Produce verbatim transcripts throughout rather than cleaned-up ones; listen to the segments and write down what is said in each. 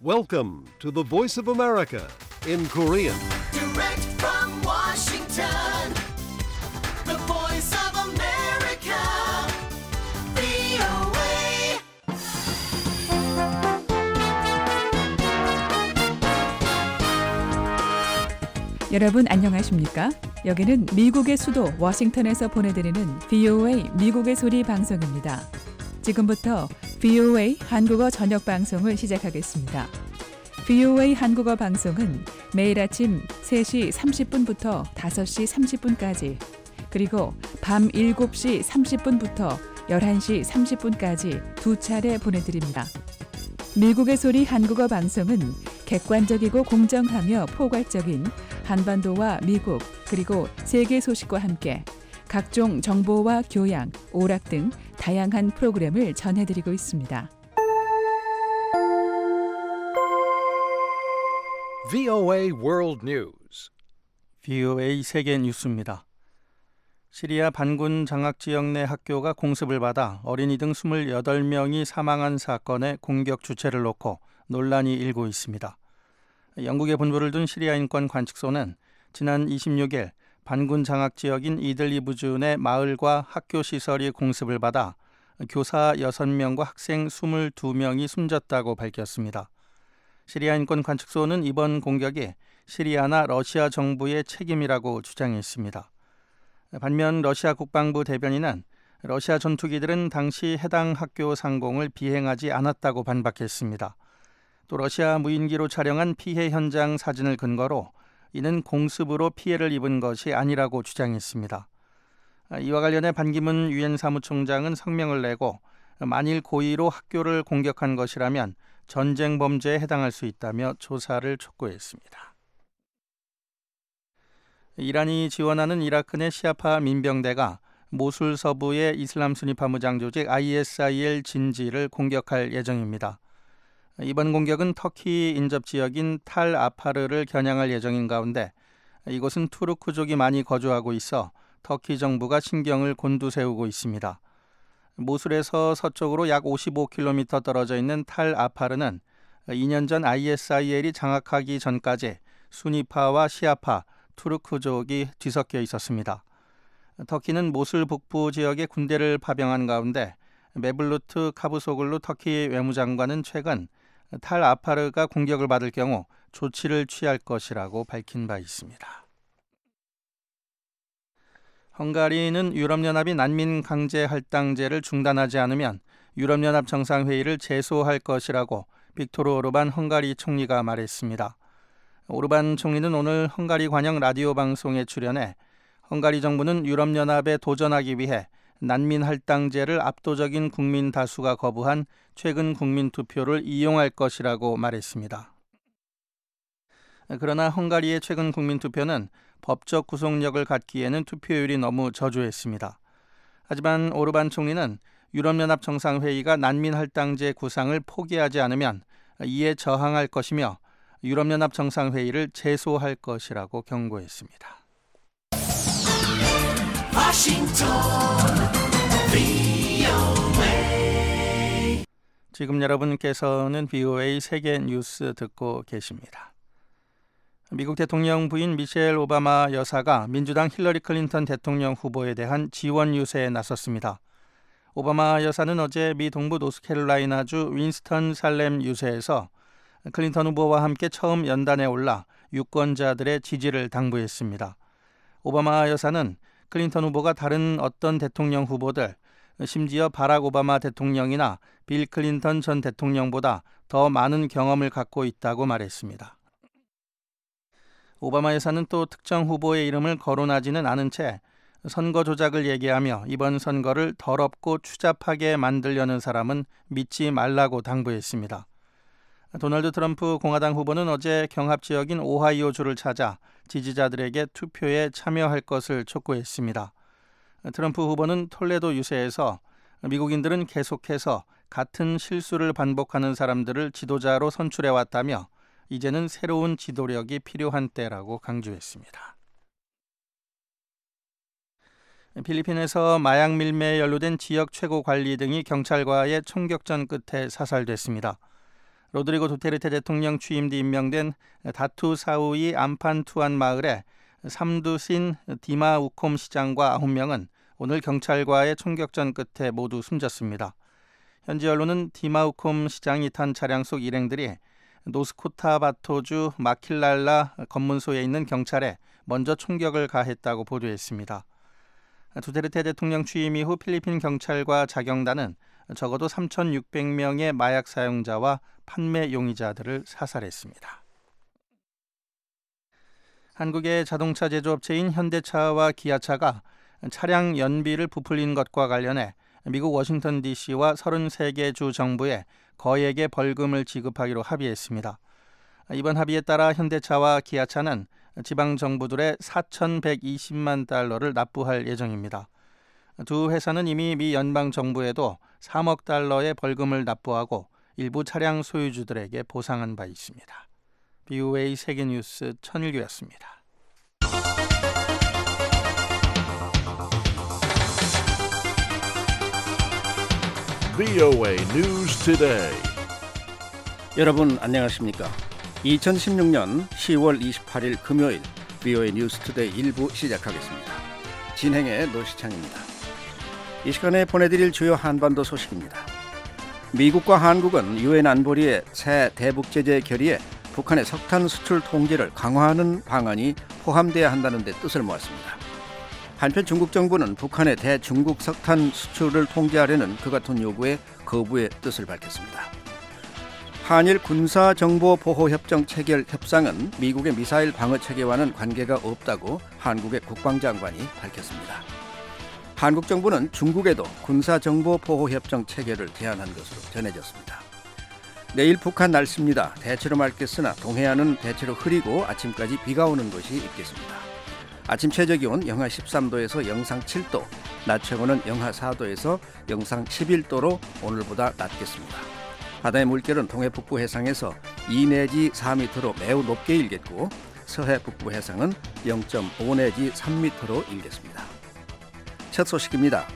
Welcome to the Voice of America in Korean. Direct from Washington, the Voice of America, 브이오에이. 여러분 안녕하십니까? 여기는 미국의 수도 워싱턴에서 보내드리는 브이오에이 미국의 소리 방송입니다. 지금부터 브이오에이 한국어 저녁 방송을 시작하겠습니다. 브이오에이 한국어 방송은 매일 아침 세 시 삼십 분부터 다섯 시 삼십 분까지 그리고 밤 일곱 시 삼십 분부터 열한 시 삼십 분까지 두 차례 보내드립니다. 미국의 소리 한국어 방송은 객관적이고 공정하며 포괄적인 한반도와 미국 그리고 세계 소식과 함께 각종 정보와 교양, 오락 등 다양한 프로그램을 전해드리고 있습니다. 브이오에이 World News. 브이오에이 세계 뉴스입니다. 시리아 반군 장악 지역 내 학교가 공습을 받아 어린이 등 이십팔 명이 사망한 사건의 공격 주체를 놓고 논란이 일고 있습니다. 영국에 본부를 둔 시리아 인권 관측소는 지난 이십육 일 반군 장악 지역인 이들리브 내 마을과 학교 시설이 공습을 받아 교사 여섯 명과 학생 이십이 명이 숨졌다고 밝혔습니다. 시리아 인권 관측소는 이번 공격이 시리아나 러시아 정부의 책임이라고 주장했습니다. 반면 러시아 국방부 대변인은 러시아 전투기들은 당시 해당 학교 상공을 비행하지 않았다고 반박했습니다. 또 러시아 무인기로 촬영한 피해 현장 사진을 근거로 이는 공습으로 피해를 입은 것이 아니라고 주장했습니다. 이와 관련해 반기문 유엔 사무총장은 성명을 내고 만일 고의로 학교를 공격한 것이라면 전쟁 범죄에 해당할 수 있다며 조사를 촉구했습니다. 이란이 지원하는 이라크 내 시아파 민병대가 모술 서부의 이슬람 순위파 무장 조직 아이에스아이엘 진지를 공격할 예정입니다. 이번 공격은 터키 인접 지역인 탈 아파르를 겨냥할 예정인 가운데 이곳은 투르크족이 많이 거주하고 있어 터키 정부가 신경을 곤두세우고 있습니다. 모술에서 서쪽으로 약 오십오 킬로미터 떨어져 있는 탈 아파르는 이 년 전 아이에스아이엘이 장악하기 전까지 순위파와 시아파, 투르크족이 뒤섞여 있었습니다. 터키는 모술 북부 지역에 군대를 파병한 가운데 메블루트 카부소글루 터키 외무장관은 최근 탈 아파르가 공격을 받을 경우 조치를 취할 것이라고 밝힌 바 있습니다. 헝가리는 유럽연합이 난민 강제 할당제를 중단하지 않으면 유럽연합 정상회의를 재소할 것이라고 빅토르 오르반 헝가리 총리가 말했습니다. 오르반 총리는 오늘 헝가리 관영 라디오 방송에 출연해 헝가리 정부는 유럽연합에 도전하기 위해 난민 할당제를 압도적인 국민 다수가 거부한 최근 국민 투표를 이용할 것이라고 말했습니다. 그러나 헝가리의 최근 국민 투표는 법적 구속력을 갖기에는 투표율이 너무 저조했습니다. 하지만 오르반 총리는 유럽연합 정상회의가 난민 할당제 구상을 포기하지 않으면 이에 저항할 것이며 유럽연합 정상회의를 재소할 것이라고 경고했습니다. 워싱턴, 브이오에이. 지금 여러분께서는 브이오에이 세계 뉴스 듣고 계십니다. 미국 대통령 부인 미셸 오바마 여사가 민주당 힐러리 클린턴 대통령 후보에 대한 지원 유세에 나섰습니다. 오바마 여사는 어제 미 동부 노스캐롤라이나주 윈스턴 살렘 유세에서 클린턴 후보와 함께 처음 연단에 올라 유권자들의 지지를 당부했습니다. 오바마 여사는 클린턴 후보가 다른 어떤 대통령 후보들, 심지어 바락 오바마 대통령이나 빌 클린턴 전 대통령보다 더 많은 경험을 갖고 있다고 말했습니다. 오바마 여사는 또 특정 후보의 이름을 거론하지는 않은 채 선거 조작을 얘기하며 이번 선거를 더럽고 추잡하게 만들려는 사람은 믿지 말라고 당부했습니다. 도널드 트럼프 공화당 후보는 어제 경합 지역인 오하이오주를 찾아 지지자들에게 투표에 참여할 것을 촉구했습니다. 트럼프 후보는 톨레도 유세에서 미국인들은 계속해서 같은 실수를 반복하는 사람들을 지도자로 선출해왔다며 이제는 새로운 지도력이 필요한 때라고 강조했습니다. 필리핀에서 마약 밀매에 연루된 지역 최고 관리 등이 경찰과의 총격전 끝에 사살됐습니다. 로드리고 두테르테 대통령 취임 뒤 임명된 다투 사우이 암판투안 마을의 삼두신 디마우콤 시장과 아홉 명은 오늘 경찰과의 총격전 끝에 모두 숨졌습니다. 현지 언론은 디마우콤 시장이 탄 차량 속 일행들이 노스코타바토주 마킬랄라 검문소에 있는 경찰에 먼저 총격을 가했다고 보도했습니다. 두테르테 대통령 취임 이후 필리핀 경찰과 자경단은 적어도 삼천육백 명의 마약 사용자와 판매 용의자들을 사살했습니다. 한국의 자동차 제조업체인 현대차와 기아차가 차량 연비를 부풀린 것과 관련해 미국 워싱턴 디씨와 서른세 개 주 정부에 거액의 벌금을 지급하기로 합의했습니다. 이번 합의에 따라 현대차와 기아차는 지방 정부들의 사천백이십만 달러를 납부할 예정입니다. 두 회사는 이미 미 연방 정부에도 삼억 달러의 벌금을 납부하고 일부 차량 소유주들에게 보상한 바 있습니다. 비오에이 세계뉴스 천일규였습니다. 비오에이 News Today. 여러분 안녕하십니까? 이천십육 년 시월 이십팔일 금요일 비오에이 뉴스 투데이 일 부 시작하겠습니다. 진행의 노시창입니다. 이 시간에 보내드릴 주요 한반도 소식입니다. 미국과 한국은 유엔 안보리의 새 대북 제재 결의에 북한의 석탄 수출 통제를 강화하는 방안이 포함돼야 한다는 데 뜻을 모았습니다. 한편 중국 정부는 북한의 대중국 석탄 수출을 통제하려는 그 같은 요구에 거부의 뜻을 밝혔습니다. 한일 군사정보보호협정 체결 협상은 미국의 미사일 방어 체계와는 관계가 없다고 한국의 국방장관이 밝혔습니다. 한국 정부는 중국에도 군사정보보호협정 체결을 제안한 것으로 전해졌습니다. 내일 북한 날씨입니다. 대체로 맑겠으나 동해안은 대체로 흐리고 아침까지 비가 오는 곳이 있겠습니다. 아침 최저기온 영하 십삼 도에서 영상 칠 도, 낮 최고는 영하 사 도에서 영상 십일 도로 오늘보다 낮겠습니다. 바다의 물결은 동해 북부 해상에서 이 내지 사 미터로 매우 높게 일겠고 서해 북부 해상은 영 점 오 내지 삼 미터로 일겠습니다. 첫 소식입니다.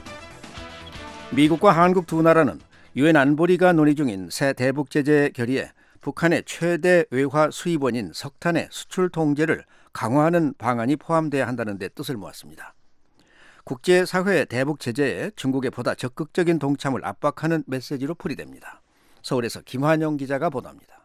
미국과 한국 두 나라는 유엔 안보리가 논의 중인 새 대북 제재 결의에 북한의 최대 외화 수입원인 석탄의 수출 통제를 강화하는 방안이 포함돼야 한다는 데 뜻을 모았습니다. 국제사회의 대북 제재에 중국의 보다 적극적인 동참을 압박하는 메시지로 풀이됩니다. 서울에서 김환영 기자가 보도합니다.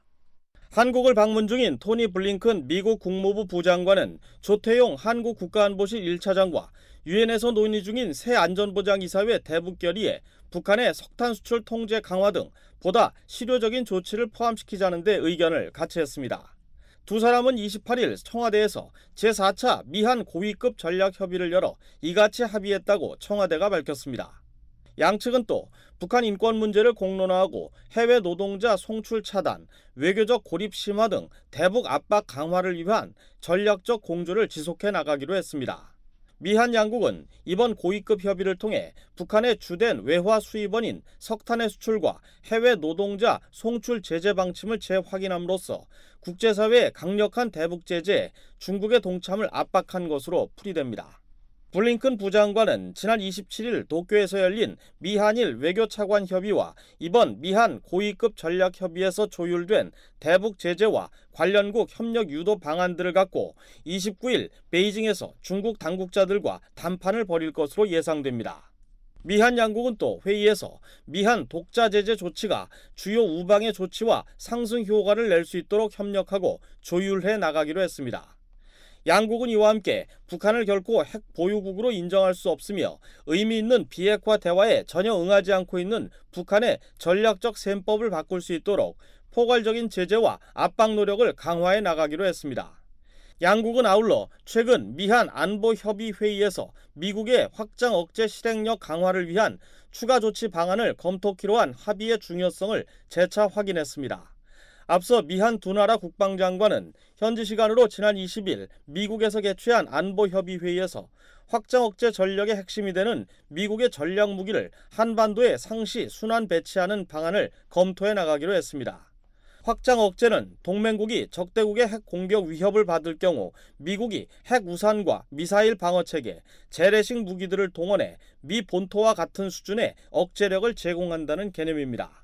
한국을 방문 중인 토니 블링컨 미국 국무부 부장관은 조태용 한국 국가안보실 일 차장과 유엔에서 논의 중인 새 안전보장이사회 대북 결의에 북한의 석탄 수출 통제 강화 등 보다 실효적인 조치를 포함시키자는 데 의견을 같이 했습니다. 두 사람은 이십팔일 청와대에서 제사 차 미한 고위급 전략협의를 열어 이같이 합의했다고 청와대가 밝혔습니다. 양측은 또 북한 인권 문제를 공론화하고 해외 노동자 송출 차단, 외교적 고립 심화 등 대북 압박 강화를 위한 전략적 공조를 지속해 나가기로 했습니다. 미한 양국은 이번 고위급 협의를 통해 북한의 주된 외화 수입원인 석탄의 수출과 해외 노동자 송출 제재 방침을 재확인함으로써 국제사회의 강력한 대북 제재에 중국의 동참을 압박한 것으로 풀이됩니다. 블링컨 부장관은 지난 이십칠일 도쿄에서 열린 미한일 외교차관 협의와 이번 미한 고위급 전략협의에서 조율된 대북 제재와 관련국 협력 유도 방안들을 갖고 이십구일 베이징에서 중국 당국자들과 담판을 벌일 것으로 예상됩니다. 미한 양국은 또 회의에서 미한 독자 제재 조치가 주요 우방의 조치와 상승 효과를 낼 수 있도록 협력하고 조율해 나가기로 했습니다. 양국은 이와 함께 북한을 결코 핵 보유국으로 인정할 수 없으며 의미 있는 비핵화 대화에 전혀 응하지 않고 있는 북한의 전략적 셈법을 바꿀 수 있도록 포괄적인 제재와 압박 노력을 강화해 나가기로 했습니다. 양국은 아울러 최근 미한 안보협의회의에서 미국의 확장 억제 실행력 강화를 위한 추가 조치 방안을 검토키로 한 합의의 중요성을 재차 확인했습니다. 앞서 미한 두 나라 국방장관은 현지 시간으로 지난 이십일 미국에서 개최한 안보협의회의에서 확장 억제 전력의 핵심이 되는 미국의 전략 무기를 한반도에 상시 순환 배치하는 방안을 검토해 나가기로 했습니다. 확장 억제는 동맹국이 적대국의 핵 공격 위협을 받을 경우 미국이 핵 우산과 미사일 방어체계, 재래식 무기들을 동원해 미 본토와 같은 수준의 억제력을 제공한다는 개념입니다.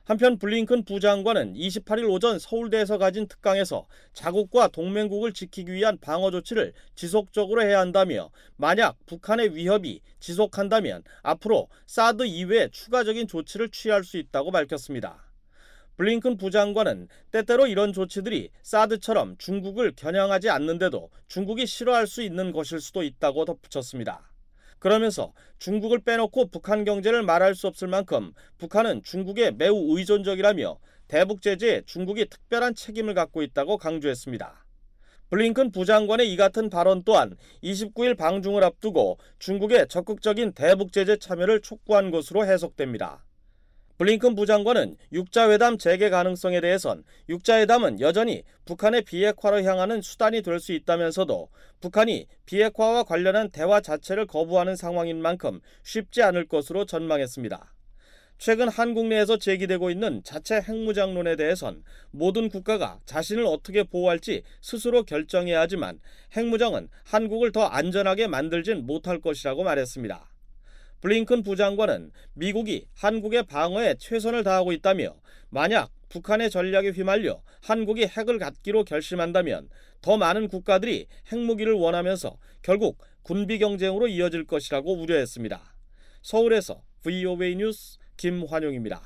한편 블링컨 부장관은 이십팔 일 오전 서울대에서 가진 특강에서 자국과 동맹국을 지키기 위한 방어 조치를 지속적으로 해야 한다며 만약 북한의 위협이 지속한다면 앞으로 사드 이외에 추가적인 조치를 취할 수 있다고 밝혔습니다. 블링컨 부장관은 때때로 이런 조치들이 사드처럼 중국을 겨냥하지 않는데도 중국이 싫어할 수 있는 것일 수도 있다고 덧붙였습니다. 그러면서 중국을 빼놓고 북한 경제를 말할 수 없을 만큼 북한은 중국에 매우 의존적이라며 대북 제재에 중국이 특별한 책임을 갖고 있다고 강조했습니다. 블링컨 부장관의 이 같은 발언 또한 이십구 일 방중을 앞두고 중국의 적극적인 대북 제재 참여를 촉구한 것으로 해석됩니다. 블링컨 부장관은 육자회담 재개 가능성에 대해선 육자회담은 여전히 북한의 비핵화로 향하는 수단이 될 수 있다면서도 북한이 비핵화와 관련한 대화 자체를 거부하는 상황인 만큼 쉽지 않을 것으로 전망했습니다. 최근 한국 내에서 제기되고 있는 자체 핵무장론에 대해선 모든 국가가 자신을 어떻게 보호할지 스스로 결정해야 하지만 핵무장은 한국을 더 안전하게 만들진 못할 것이라고 말했습니다. 블링컨 부장관은 미국이 한국의 방어에 최선을 다하고 있다며 만약 북한의 전략에 휘말려 한국이 핵을 갖기로 결심한다면 더 많은 국가들이 핵무기를 원하면서 결국 군비 경쟁으로 이어질 것이라고 우려했습니다. 서울에서 브이오에이 뉴스 김환용입니다.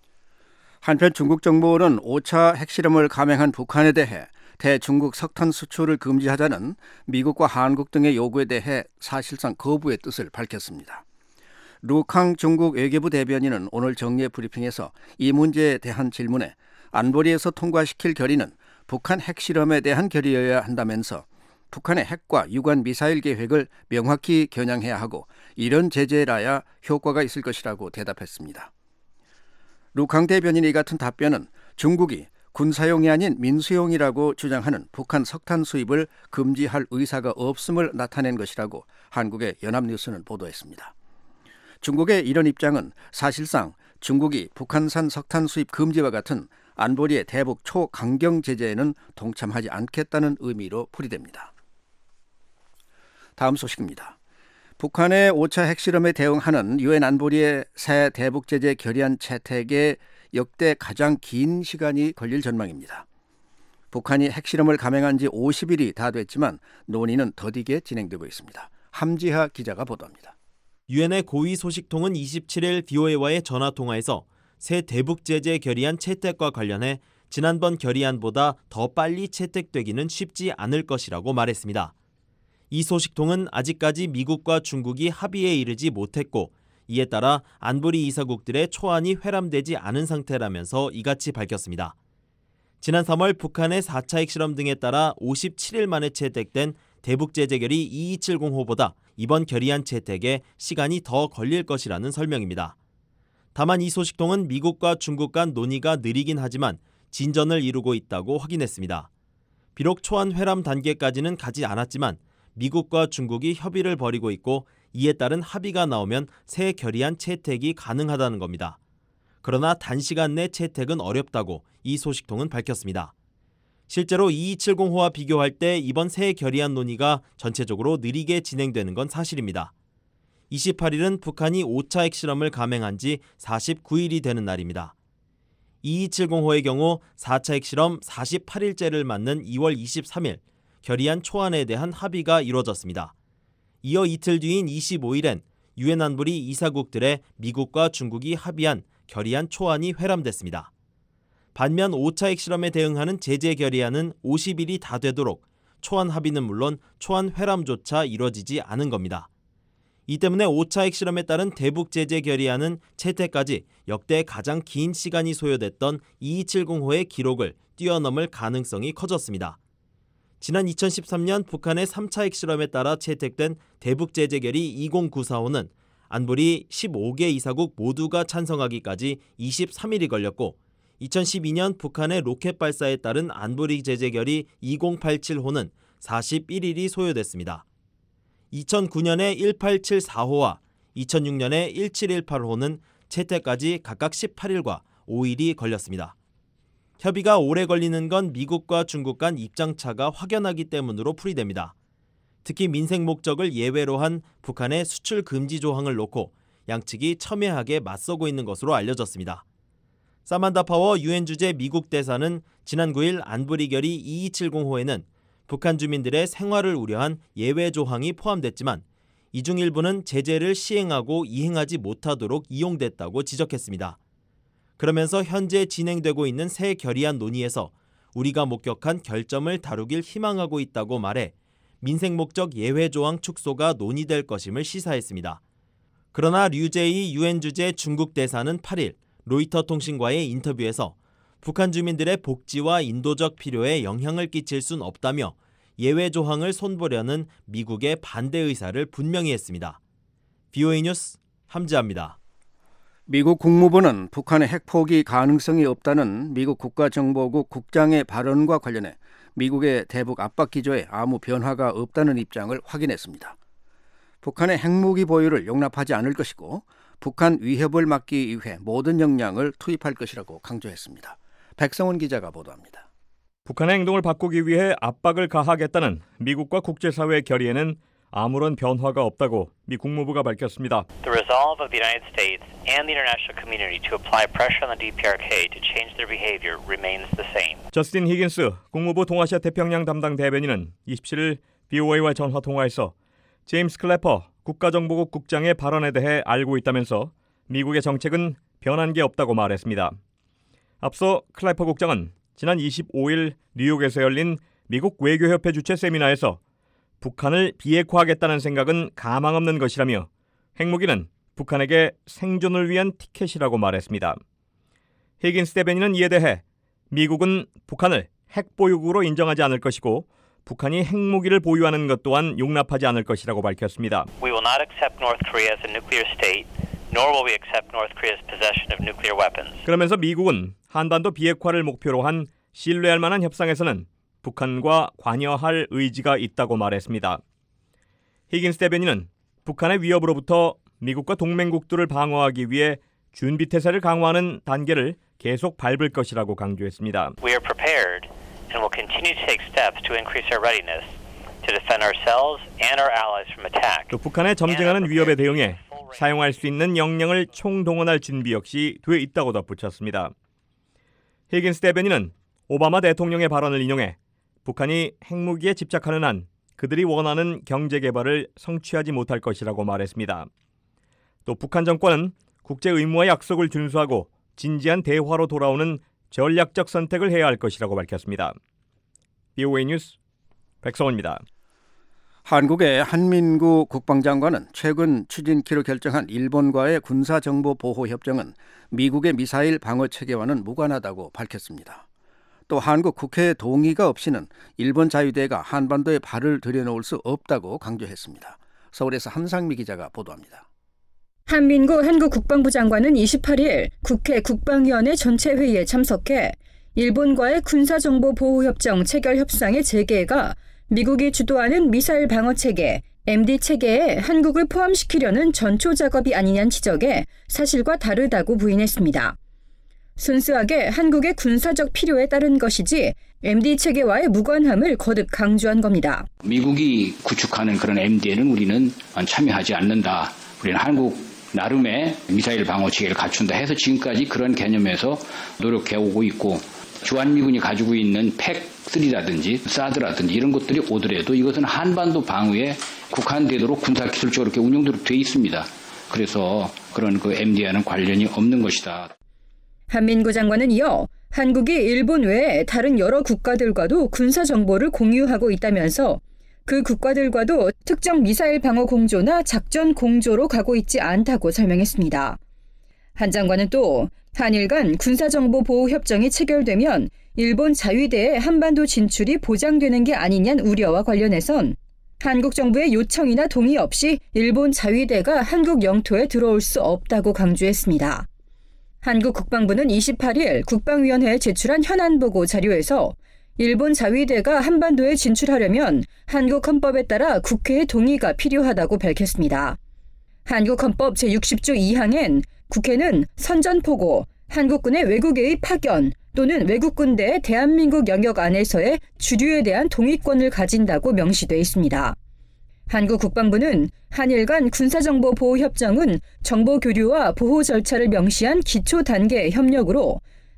한편 중국 정부는 오 차 핵실험을 감행한 북한에 대해 대중국 석탄 수출을 금지하자는 미국과 한국 등의 요구에 대해 사실상 거부의 뜻을 밝혔습니다. 루캉 중국 외교부 대변인은 오늘 정례 브리핑에서 이 문제에 대한 질문에 안보리에서 통과시킬 결의는 북한 핵실험에 대한 결의여야 한다면서 북한의 핵과 유관 미사일 계획을 명확히 겨냥해야 하고 이런 제재라야 효과가 있을 것이라고 대답했습니다. 루캉 대변인의 같은 답변은 중국이 군사용이 아닌 민수용이라고 주장하는 북한 석탄 수입을 금지할 의사가 없음을 나타낸 것이라고 한국의 연합뉴스는 보도했습니다. 중국의 이런 입장은 사실상 중국이 북한산 석탄 수입 금지와 같은 안보리의 대북 초강경 제재에는 동참하지 않겠다는 의미로 풀이됩니다. 다음 소식입니다. 북한의 오 차 핵실험에 대응하는 유엔 안보리의 새 대북 제재 결의안 채택에 역대 가장 긴 시간이 걸릴 전망입니다. 북한이 핵실험을 감행한 지 오십 일이 다 됐지만 논의는 더디게 진행되고 있습니다. 함지하 기자가 보도합니다. 유엔의 고위 소식통은 이십칠 일 브이오에이와의 전화통화에서 새 대북 제재 결의안 채택과 관련해 지난번 결의안보다 더 빨리 채택되기는 쉽지 않을 것이라고 말했습니다. 이 소식통은 아직까지 미국과 중국이 합의에 이르지 못했고 이에 따라 안보리 이사국들의 초안이 회람되지 않은 상태라면서 이같이 밝혔습니다. 지난 삼월 북한의 사 차 핵실험 등에 따라 오십칠 일 만에 채택된 대북 제재 결의 이이칠공호보다 이번 결의안 채택에 시간이 더 걸릴 것이라는 설명입니다. 다만 이 소식통은 미국과 중국 간 논의가 느리긴 하지만 진전을 이루고 있다고 확인했습니다. 비록 초안 회람 단계까지는 가지 않았지만 미국과 중국이 협의를 벌이고 있고 이에 따른 합의가 나오면 새 결의안 채택이 가능하다는 겁니다. 그러나 단시간 내 채택은 어렵다고 이 소식통은 밝혔습니다. 실제로 이이칠공호와 비교할 때 이번 새 결의안 논의가 전체적으로 느리게 진행되는 건 사실입니다. 이십팔 일은 북한이 오 차 핵실험을 감행한 지 사십구 일이 되는 날입니다. 이이칠공호의 경우 사 차 핵실험 사십팔 일째를 맞는 이월 이십삼 일 결의안 초안에 대한 합의가 이뤄졌습니다. 이어 이틀 뒤인 이십오 일엔 유엔 안보리 이사국들의 미국과 중국이 합의한 결의안 초안이 회람됐습니다. 반면 오 차 핵실험에 대응하는 제재 결의안은 오십 일이 다 되도록 초안 합의는 물론 초안 회람조차 이뤄지지 않은 겁니다. 이 때문에 오 차 핵실험에 따른 대북 제재 결의안은 채택까지 역대 가장 긴 시간이 소요됐던 이이칠공호의 기록을 뛰어넘을 가능성이 커졌습니다. 지난 이천십삼 년 북한의 삼 차 핵실험에 따라 채택된 대북 제재 결의 이공구사호는 안보리 십오 개 이사국 모두가 찬성하기까지 이십삼 일이 걸렸고 이천십이 년 북한의 로켓 발사에 따른 안보리 제재 결의 이공팔칠호는 사십일 일이 소요됐습니다. 이천구 년의 일팔칠사호와 이천육 년의 일칠일팔호는 채택까지 각각 십팔 일과 오 일이 걸렸습니다. 협의가 오래 걸리는 건 미국과 중국 간 입장차가 확연하기 때문으로 풀이됩니다. 특히 민생 목적을 예외로 한 북한의 수출 금지 조항을 놓고 양측이 첨예하게 맞서고 있는 것으로 알려졌습니다. 사만다 파워 유엔 주재 미국 대사는 지난 구일 안보리 결의 이이칠공호에는 북한 주민들의 생활을 우려한 예외 조항이 포함됐지만 이 중 일부는 제재를 시행하고 이행하지 못하도록 이용됐다고 지적했습니다. 그러면서 현재 진행되고 있는 새 결의안 논의에서 우리가 목격한 결점을 다루길 희망하고 있다고 말해 민생 목적 예외 조항 축소가 논의될 것임을 시사했습니다. 그러나 류제이 유엔 주재 중국 대사는 팔일 로이터 통신과의 인터뷰에서 북한 주민들의 복지와 인도적 필요에 영향을 끼칠 순 없다며 예외 조항을 손보려는 미국의 반대 의사를 분명히 했습니다. 비오에이 뉴스 함지아입니다. 미국 국무부는 북한의 핵포기 가능성이 없다는 미국 국가정보국 국장의 발언과 관련해 미국의 대북 압박 기조에 아무 변화가 없다는 입장을 확인했습니다. 북한의 핵무기 보유를 용납하지 않을 것이고 북한 위협을 막기 위해 모든 역량을 투입할 것이라고 강조했습니다. 백성원 기자가 보도합니다. 북한의 행동을 바꾸기 위해 압박을 가하겠다는 미국과 국제사회의 결의에는 아무런 변화가 없다고 미 국무부가 밝혔습니다. The resolve of the United States and the international community to apply pressure on the 디피아르케이 to change their behavior remains the same. 저스틴 히긴스 국무부 동아시아 태평양 담당 대변인은 이십칠일 비오에이와 전화 통화에서 제임스 클래퍼 국가정보국 국장의 발언에 대해 알고 있다면서 미국의 정책은 변한 게 없다고 말했습니다. 앞서 클래퍼 국장은 지난 이십오일 뉴욕에서 열린 미국 외교협회 주최 세미나에서 북한을 비핵화하겠다는 생각은 가망없는 것이라며 핵무기는 북한에게 생존을 위한 티켓이라고 말했습니다. 히긴스 대변인은 이에 대해 미국은 북한을 핵보유국으로 인정하지 않을 것이고 북한이 핵무기를 보유하는 것 또한 용납하지 않을 것이라고 밝혔습니다. We will not accept North Korea as a nuclear state, nor will we accept North Korea's possession of nuclear weapons. 그러면서 미국은 한반도 비핵화를 목표로 한 신뢰할 만한 협상에서는 북한과 관여할 의지가 있다고 말했습니다. 히긴스 대변인은 북한의 위협으로부터 미국과 동맹국들을 방어하기 위해 준비태세를 강화하는 단계를 계속 밟을 것이라고 강조했습니다. We are prepared and will continue to take steps to increase our readiness to defend ourselves and our allies from attack. 또 북한의 점증하는 위협에 대응해 사용할 수 있는 역량을 총동원할 준비 역시 돼 있다고 덧붙였습니다. 히긴스 대변인은 오바마 대통령의 발언을 인용해 북한이 핵무기에 집착하는 한 그들이 원하는 경제 개발을 성취하지 못할 것이라고 말했습니다. 또 북한 정권은 국제 의무와 약속을 준수하고 진지한 대화로 돌아오는 전략적 선택을 해야 할 것이라고 밝혔습니다. 비오에이 뉴스 백성원입니다. 한국의 한민구 국방장관은 최근 추진키로 결정한 일본과의 군사정보보호협정은 미국의 미사일 방어체계와는 무관하다고 밝혔습니다. 또 한국 국회의 동의가 없이는 일본 자위대가 한반도에 발을 들여놓을 수 없다고 강조했습니다. 서울에서 한상미 기자가 보도합니다. 한민구 한국 국방부 장관은 이십팔일 국회 국방위원회 전체 회의에 참석해 일본과의 군사정보보호협정 체결 협상의 재개가 미국이 주도하는 미사일 방어체계 엠디 체계에 한국을 포함시키려는 전초 작업이 아니냐는 지적에 사실과 다르다고 부인했습니다. 순수하게 한국의 군사적 필요에 따른 것이지 엠디 체계와의 무관함을 거듭 강조한 겁니다. 미국이 구축하는 그런 엠디에는 우리는 참여하지 않는다. 우리는 한국 나름의 미사일 방어 체계를 갖춘다 해서 지금까지 그런 개념에서 노력해오고 있고 주한미군이 가지고 있는 팩삼라든지 사드라든지 이런 것들이 오더라도 이것은 한반도 방위에 국한되도록 군사기술적으로 이렇게 운영되도록 돼 있습니다. 그래서 그런 그 엠디와는 관련이 없는 것이다. 한민구 장관은 이어 한국이 일본 외에 다른 여러 국가들과도 군사 정보를 공유하고 있다면서 그 국가들과도 특정 미사일 방어 공조나 작전 공조로 가고 있지 않다고 설명했습니다. 한 장관은 또 한일 간 군사정보보호협정이 체결되면 일본 자위대의 한반도 진출이 보장되는 게 아니냐는 우려와 관련해선 한국 정부의 요청이나 동의 없이 일본 자위대가 한국 영토에 들어올 수 없다고 강조했습니다. 한국 국방부는 이십팔일 국방위원회에 제출한 현안보고 자료에서 일본 자위대가 한반도에 진출하려면 한국 헌법에 따라 국회의 동의가 필요하다고 밝혔습니다. 한국 헌법 제육십조 이항엔 국회는 선전포고, 한국군의 외국의 파견 또는 외국군대의 대한민국 영역 안에서의 주류에 대한 동의권을 가진다고 명시돼 있습니다. 한국 국방부는 한일 간 군사정보보호협정은 정보교류와 보호 절차를 명시한 기초 단계의 협력으로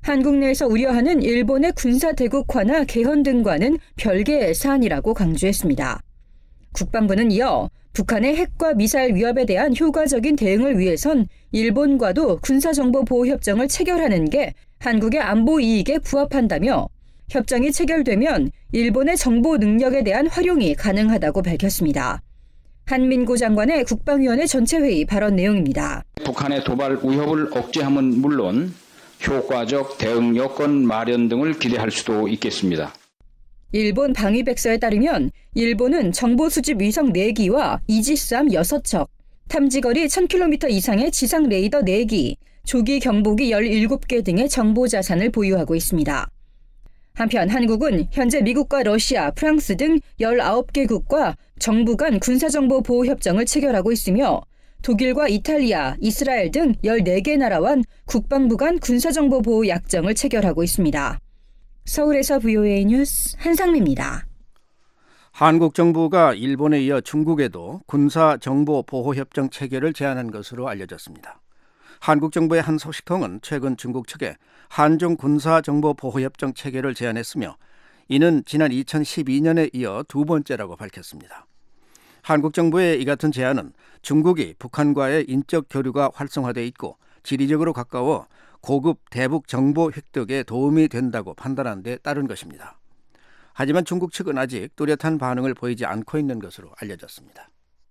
한국 내에서 우려하는 일본의 군사 대국화나 개헌 등과는 별개의 사안이라고 강조했습니다. 국방부는 이어 북한의 핵과 미사일 위협에 대한 효과적인 대응을 위해선 일본과도 군사정보보호협정을 체결하는 게 한국의 안보 이익에 부합한다며 협정이 체결되면 일본의 정보 능력에 대한 활용이 가능하다고 밝혔습니다. 한민구 장관의 국방위원회 전체회의 발언 내용입니다. 북한의 도발 위협을 억제함은 물론 효과적 대응 여건 마련 등을 기대할 수도 있겠습니다. 일본 방위백서에 따르면 일본은 정보 수집 위성 네 기와 이지스함 여섯 척, 탐지거리 천 킬로미터 이상의 지상 레이더 네 기, 조기 경보기 열일곱 개 등의 정보 자산을 보유하고 있습니다. 한편 한국은 현재 미국과 러시아, 프랑스 등 열아홉 개국과 정부 간 군사정보 보호협정을 체결하고 있으며 독일과 이탈리아, 이스라엘 등 열네 개 나라와 국방부 간 군사정보 보호 약정을 체결하고 있습니다. 서울에서 브이오에이 뉴스 한상미입니다. 한국 정부가 일본에 이어 중국에도 군사정보보호협정 체결을 제안한 것으로 알려졌습니다. 한국 정부의 한 소식통은 최근 중국 측에 한중 군사정보보호협정 체결을 제안했으며 이는 지난 이천십이 년에 이어 두 번째라고 밝혔습니다. 한국 정부의 이 같은 제안은 중국이 북한과의 인적 교류가 활성화돼 있고 지리적으로 가까워 고급 대북 정보 획득에 도움이 된다고 판단한 데 따른 것입니다. 하지만 중국 측은 아직 뚜렷한 반응을 보이지 않고 있는 것으로 알려졌습니다.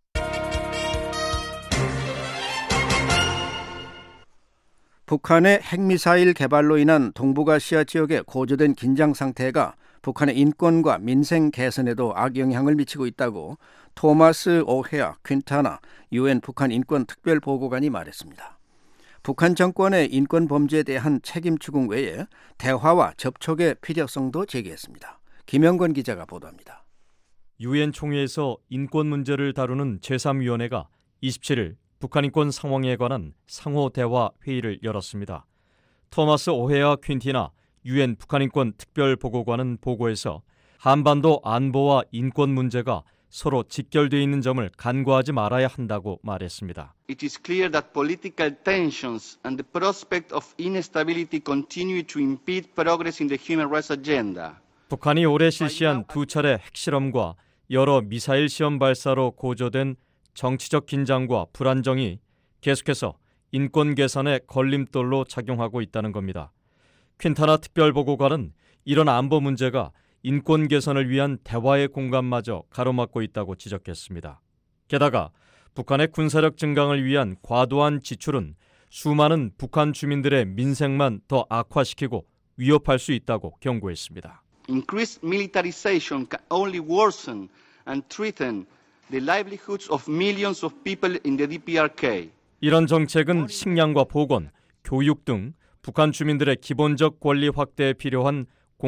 북한의 핵미사일 개발로 인한 동북아시아 지역의 고조된 긴장 상태가 북한의 인권과 민생 개선에도 악영향을 미치고 있다고 토마스 오헤아 퀸타나 유엔 북한 인권 특별보고관이 말했습니다. 북한 정권의 인권 범죄에 대한 책임 추궁 외에 대화와 접촉의 필요성도 제기했습니다. 김영건 기자가 보도합니다. 유엔 총회에서 인권 문제를 다루는 제삼 위원회가 이십칠 일 북한 인권 상황에 관한 상호 대화 회의를 열었습니다. 토마스 오헤아 퀸티나 유엔 북한 인권 특별보고관은 보고에서 한반도 안보와 인권 문제가 서로 직결되어 있는 점을 간과하지 말아야 한다고 말했습니다. It is clear that political tensions and the prospect of instability continue to impede progress in the human rights agenda. 북한이 올해 실시한 두 차례 핵실험과 여러 미사일 시험 발사로 고조된 정치적 긴장과 불안정이 계속해서 인권 개선의 걸림돌로 작용하고 있다는 겁니다. 퀸타나 특별보고관은 이런 안보 문제가 인권 개선을 위한 대화의 공간마저 가로막고 있다고 지적했습니다. 게다가 북한의 군사력 증강을 위한 과도한 지출은 수많은 북한 주민들의 민생만 더 악화시키고 위협할 수 있다고 경고했습니다. Increased militarization can only worsen and threaten the livelihoods of millions of people in the 디피아르케이. 이런 정책은 식량과 보건, 교육 등 북한 주민들의 기본적 권리 확대에 필요한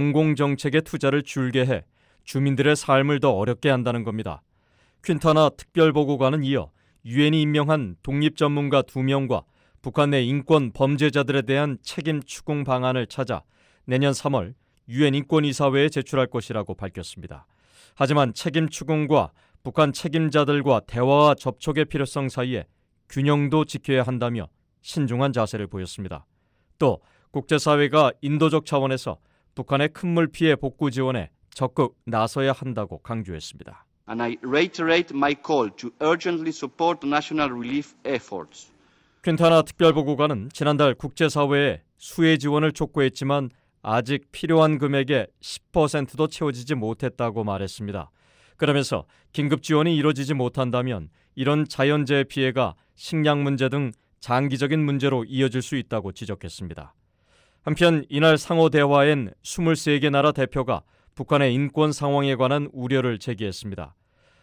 공공정책의 투자를 줄게 해 주민들의 삶을 더 어렵게 한다는 겁니다. 퀸타나 특별보고관은 이어 유엔이 임명한 독립 전문가 두 명과 북한 내 인권 범죄자들에 대한 책임 추궁 방안을 찾아 내년 삼월 유엔 인권이사회에 제출할 것이라고 밝혔습니다. 하지만 책임 추궁과 북한 책임자들과 대화와 접촉의 필요성 사이에 균형도 지켜야 한다며 신중한 자세를 보였습니다. 또 국제사회가 인도적 차원에서 북한의 큰물 피해 복구 지원에 적극 나서야 한다고 강조했습니다. And I reiterate my call to urgently support national relief efforts. 퀸타나 특별보고관은 지난달 국제사회에 수혜 지원을 촉구했지만 아직 필요한 금액의 십 퍼센트도 채워지지 못했다고 말했습니다. 그러면서 긴급 지원이 이루어지지 못한다면 이런 자연재해 피해가 식량 문제 등 장기적인 문제로 이어질 수 있다고 지적했습니다. 한편 이날 상호 대화엔 이십삼 개 나라 대표가 북한의 인권 상황에 관한 우려를 제기했습니다.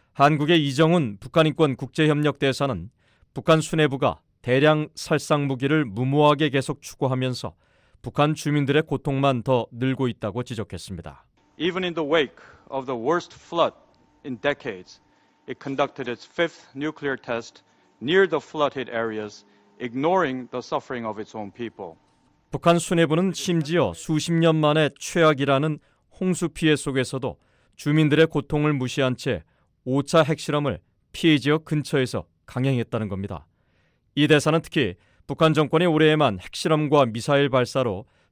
한국의 이정훈 북한인권 국제협력 대사는 북한 수뇌부가 대량 살상 무기를 무모하게 계속 추구하면서 북한 주민들의 고통만 더 늘고 있다고 지적했습니다. Even in the wake of the worst flood in decades, it conducted its fifth nuclear test near the flooded areas, ignoring the suffering of its own people. 북한 수뇌부는 심지어 수십 년 만에 최악이라는 홍수 피해 속에서도 주민들의 고통을 무시한 채 오 차 핵실험을 피해 지역 근처에서 강행했다는 겁니다. 이 대사는 특히 북한 정권이 올해에만 핵실험과 미사일 발사로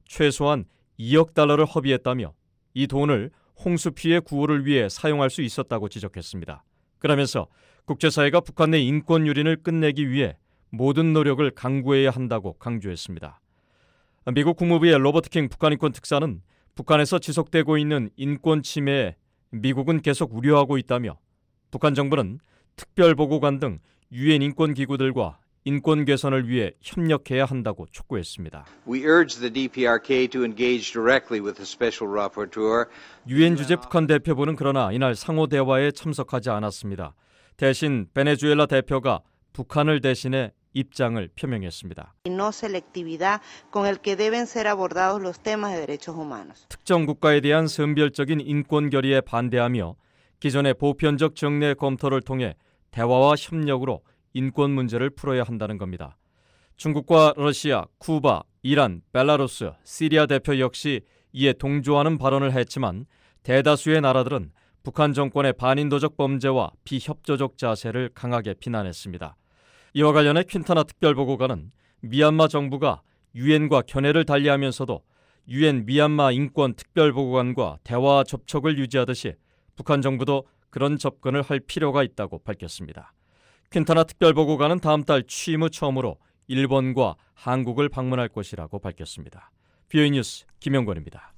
최소한 이억 달러를 허비했다며 이 돈을 홍수 피해 구호를 위해 사용할 수 있었다고 지적했습니다. 그러면서 국제사회가 북한 내 인권 유린을 끝내기 위해 모든 노력을 강구해야 한다고 강조했습니다. 미국 국무부의 로버트 킹 북한 인권 특사는 북한에서 지속되고 있는 인권 침해에 미국은 계속 우려하고 있다며 북한 정부는 특별보고관 등 유엔 인권기구들과 인권 개선을 위해 협력해야 한다고 촉구했습니다. We urge the 디피아르케이 to engage directly with the special rapporteur. 유엔 주재 북한 대표부는 그러나 이날 상호 대화에 참석하지 않았습니다. 대신 베네수엘라 대표가 북한을 대신해 입장을 표명했습니다. No selectividad con el que deben ser abordados los temas de derechos humanos. 특정 국가에 대한 선별적인 인권 결의에 반대하며 기존의 보편적 정례 검토를 통해 대화와 협력으로 인권 문제를 풀어야 한다는 겁니다. 중국과 러시아, 쿠바, 이란, 벨라루스, 시리아 대표 역시 이에 동조하는 발언을 했지만 대다수의 나라들은 북한 정권의 반인도적 범죄와 비협조적 자세를 강하게 비난했습니다. 이와 관련해 퀸타나 특별보고관은 미얀마 정부가 유엔과 견해를 달리하면서도 유엔 미얀마 인권 특별보고관과 대화 접촉을 유지하듯이 북한 정부도 그런 접근을 할 필요가 있다고 밝혔습니다. 퀸타나 특별보고관은 다음 달 취임 후 처음으로 일본과 한국을 방문할 것이라고 밝혔습니다. 비오이 뉴스 김영권입니다.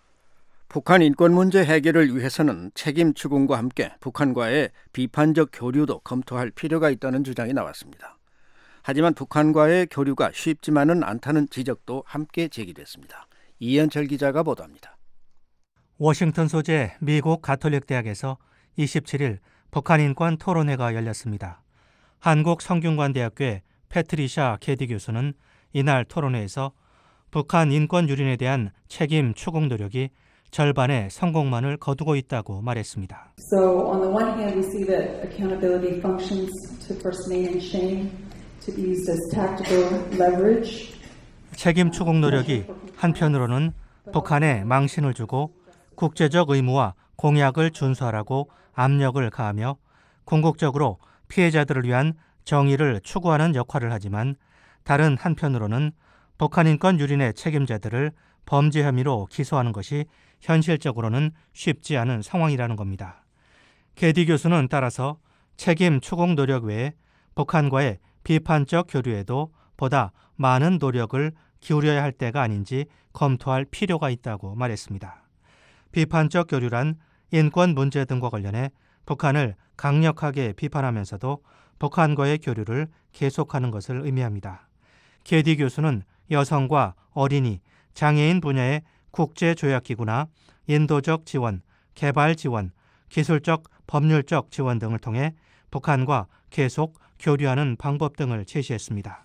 북한 인권 문제 해결을 위해서는 책임 추궁과 함께 북한과의 비판적 교류도 검토할 필요가 있다는 주장이 나왔습니다. 하지만 북한과의 교류가 쉽지만은 않다는 지적도 함께 제기됐습니다. 이현철 기자가 보도합니다. 워싱턴 소재 미국 가톨릭 대학에서 이십칠일 북한 인권 토론회가 열렸습니다. 한국 성균관대학교의 패트리샤 케디 교수는 이날 토론회에서 북한 인권 유린에 대한 책임 추궁 노력이 절반의 성공만을 거두고 있다고 말했습니다. So on the one hand we see that accountability functions to first name and shame to be used as tactical leverage. 책임 추궁 노력이 한편으로는 북한에 망신을 주고 국제적 의무와 공약을 준수하라고 압력을 가하며 궁극적으로 피해자들을 위한 정의를 추구하는 역할을 하지만 다른 한편으로는 북한 인권 유린의 책임자들을 범죄 혐의로 기소하는 것이 현실적으로는 쉽지 않은 상황이라는 겁니다. 게디 교수는 따라서 책임 추궁 노력 외에 북한과의 비판적 교류에도 보다 많은 노력을 기울여야 할 때가 아닌지 검토할 필요가 있다고 말했습니다. 비판적 교류란 인권 문제 등과 관련해 북한을 강력하게 비판하면서도 북한과의 교류를 계속하는 것을 의미합니다. 게디 교수는 여성과 어린이, 장애인 분야의 국제조약기구나 인도적 지원, 개발 지원, 기술적, 법률적 지원 등을 통해 북한과 계속 교류하는 방법 등을 제시했습니다.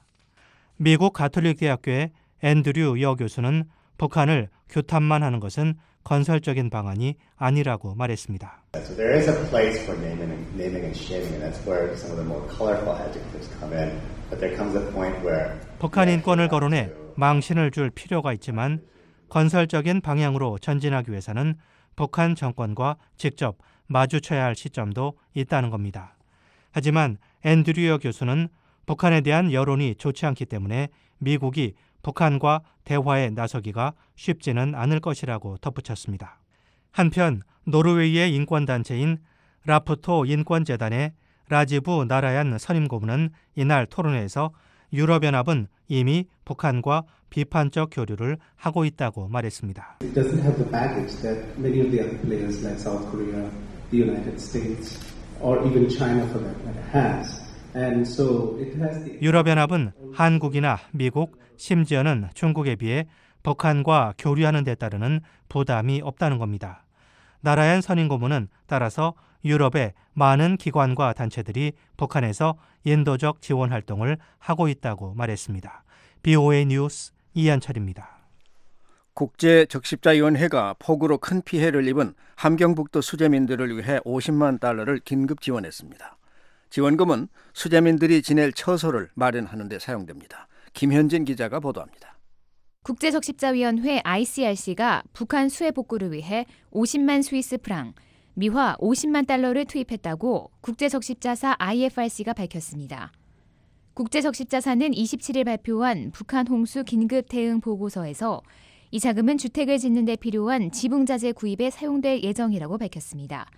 미국 가톨릭 대학교의 앤드류 여 교수는 북한을 규탄만 하는 것은 건설적인 방안이 아니라고 말했습니다. So there is a place for naming and, naming and shaming, and that's where some of the more colorful adjectives come in. But there comes a point where 북한 인권을 거론해 망신을 줄 필요가 있지만 건설적인 방향으로 전진하기 위해서는 북한 정권과 직접 마주쳐야 할 시점도 있다는 겁니다. 하지만 앤드류 교수는 북한에 대한 여론이 좋지 않기 때문에 미국이 북한과 대화에 나서기가 쉽지는 않을 것이라고 덧붙였습니다. 한편 노르웨이의 인권단체인 라프토 인권재단의 라지부 나라얀 선임고문은 이날 토론회에서 유럽연합은 이미 북한과 비판적 교류를 하고 있다고 말했습니다. It doesn't have the baggage that many of the other players like South Korea, the United States, or even China for that matter has. And so it has the... 유럽연합은 한국이나 미국, 심지어는 중국에 비해 북한과 교류하는 데 따르는 부담이 없다는 겁니다. 나라얀 선임고문은 따라서 유럽의 많은 기관과 단체들이 북한에서 인도적 지원 활동을 하고 있다고 말했습니다. 비오에이 뉴스 이한철입니다. 국제적십자위원회가 폭우로 큰 피해를 입은 함경북도 수재민들을 위해 오십만 달러를 긴급 지원했습니다. 지원금은 수재민들이 지낼 처소를 마련하는 데 사용됩니다. 김현진 기자가 보도합니다. 국제적십자위원회 아이씨알씨가 북한 수해 복구를 위해 오십만 스위스 프랑, 미화 오십만 달러를 투입했다고 국제적십자사 아이에프알씨가 밝혔습니다. 국제적십자사는 이십칠일 발표한 북한 홍수 긴급 대응 보고서에서 이 자금은 주택을 짓는 데 필요한 지붕자재 구입에 사용될 예정이라고 밝혔습니다.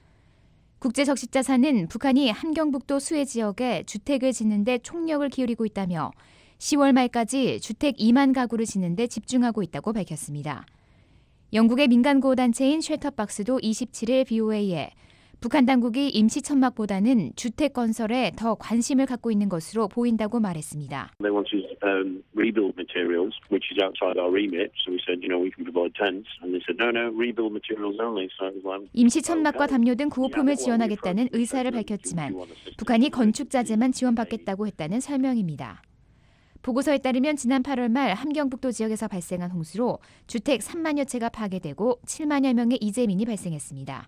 국제적십자사는 북한이 함경북도 수해 지역에 주택을 짓는 데 총력을 기울이고 있다며 시월 말까지 주택 이만 가구를 짓는 데 집중하고 있다고 밝혔습니다. 영국의 민간구호단체인 쉘터박스도 이십칠일 비오에이에 북한 당국이 임시천막보다는 주택 건설에 더 관심을 갖고 있는 것으로 보인다고 말했습니다. They wanted um, rebuild materials, which is outside our remit. So we said, you know, we can provide tents, and they said, no, no, rebuild materials only. So it was like, 임시천막과 담요 등 구호품을 지원하겠다는 의사를 밝혔지만 북한이 건축자재만 지원받겠다고 했다는 설명입니다. 보고서에 따르면 지난 팔월 말 함경북도 지역에서 발생한 홍수로 주택 삼만여 채가 파괴되고 칠만여 명의 이재민이 발생했습니다.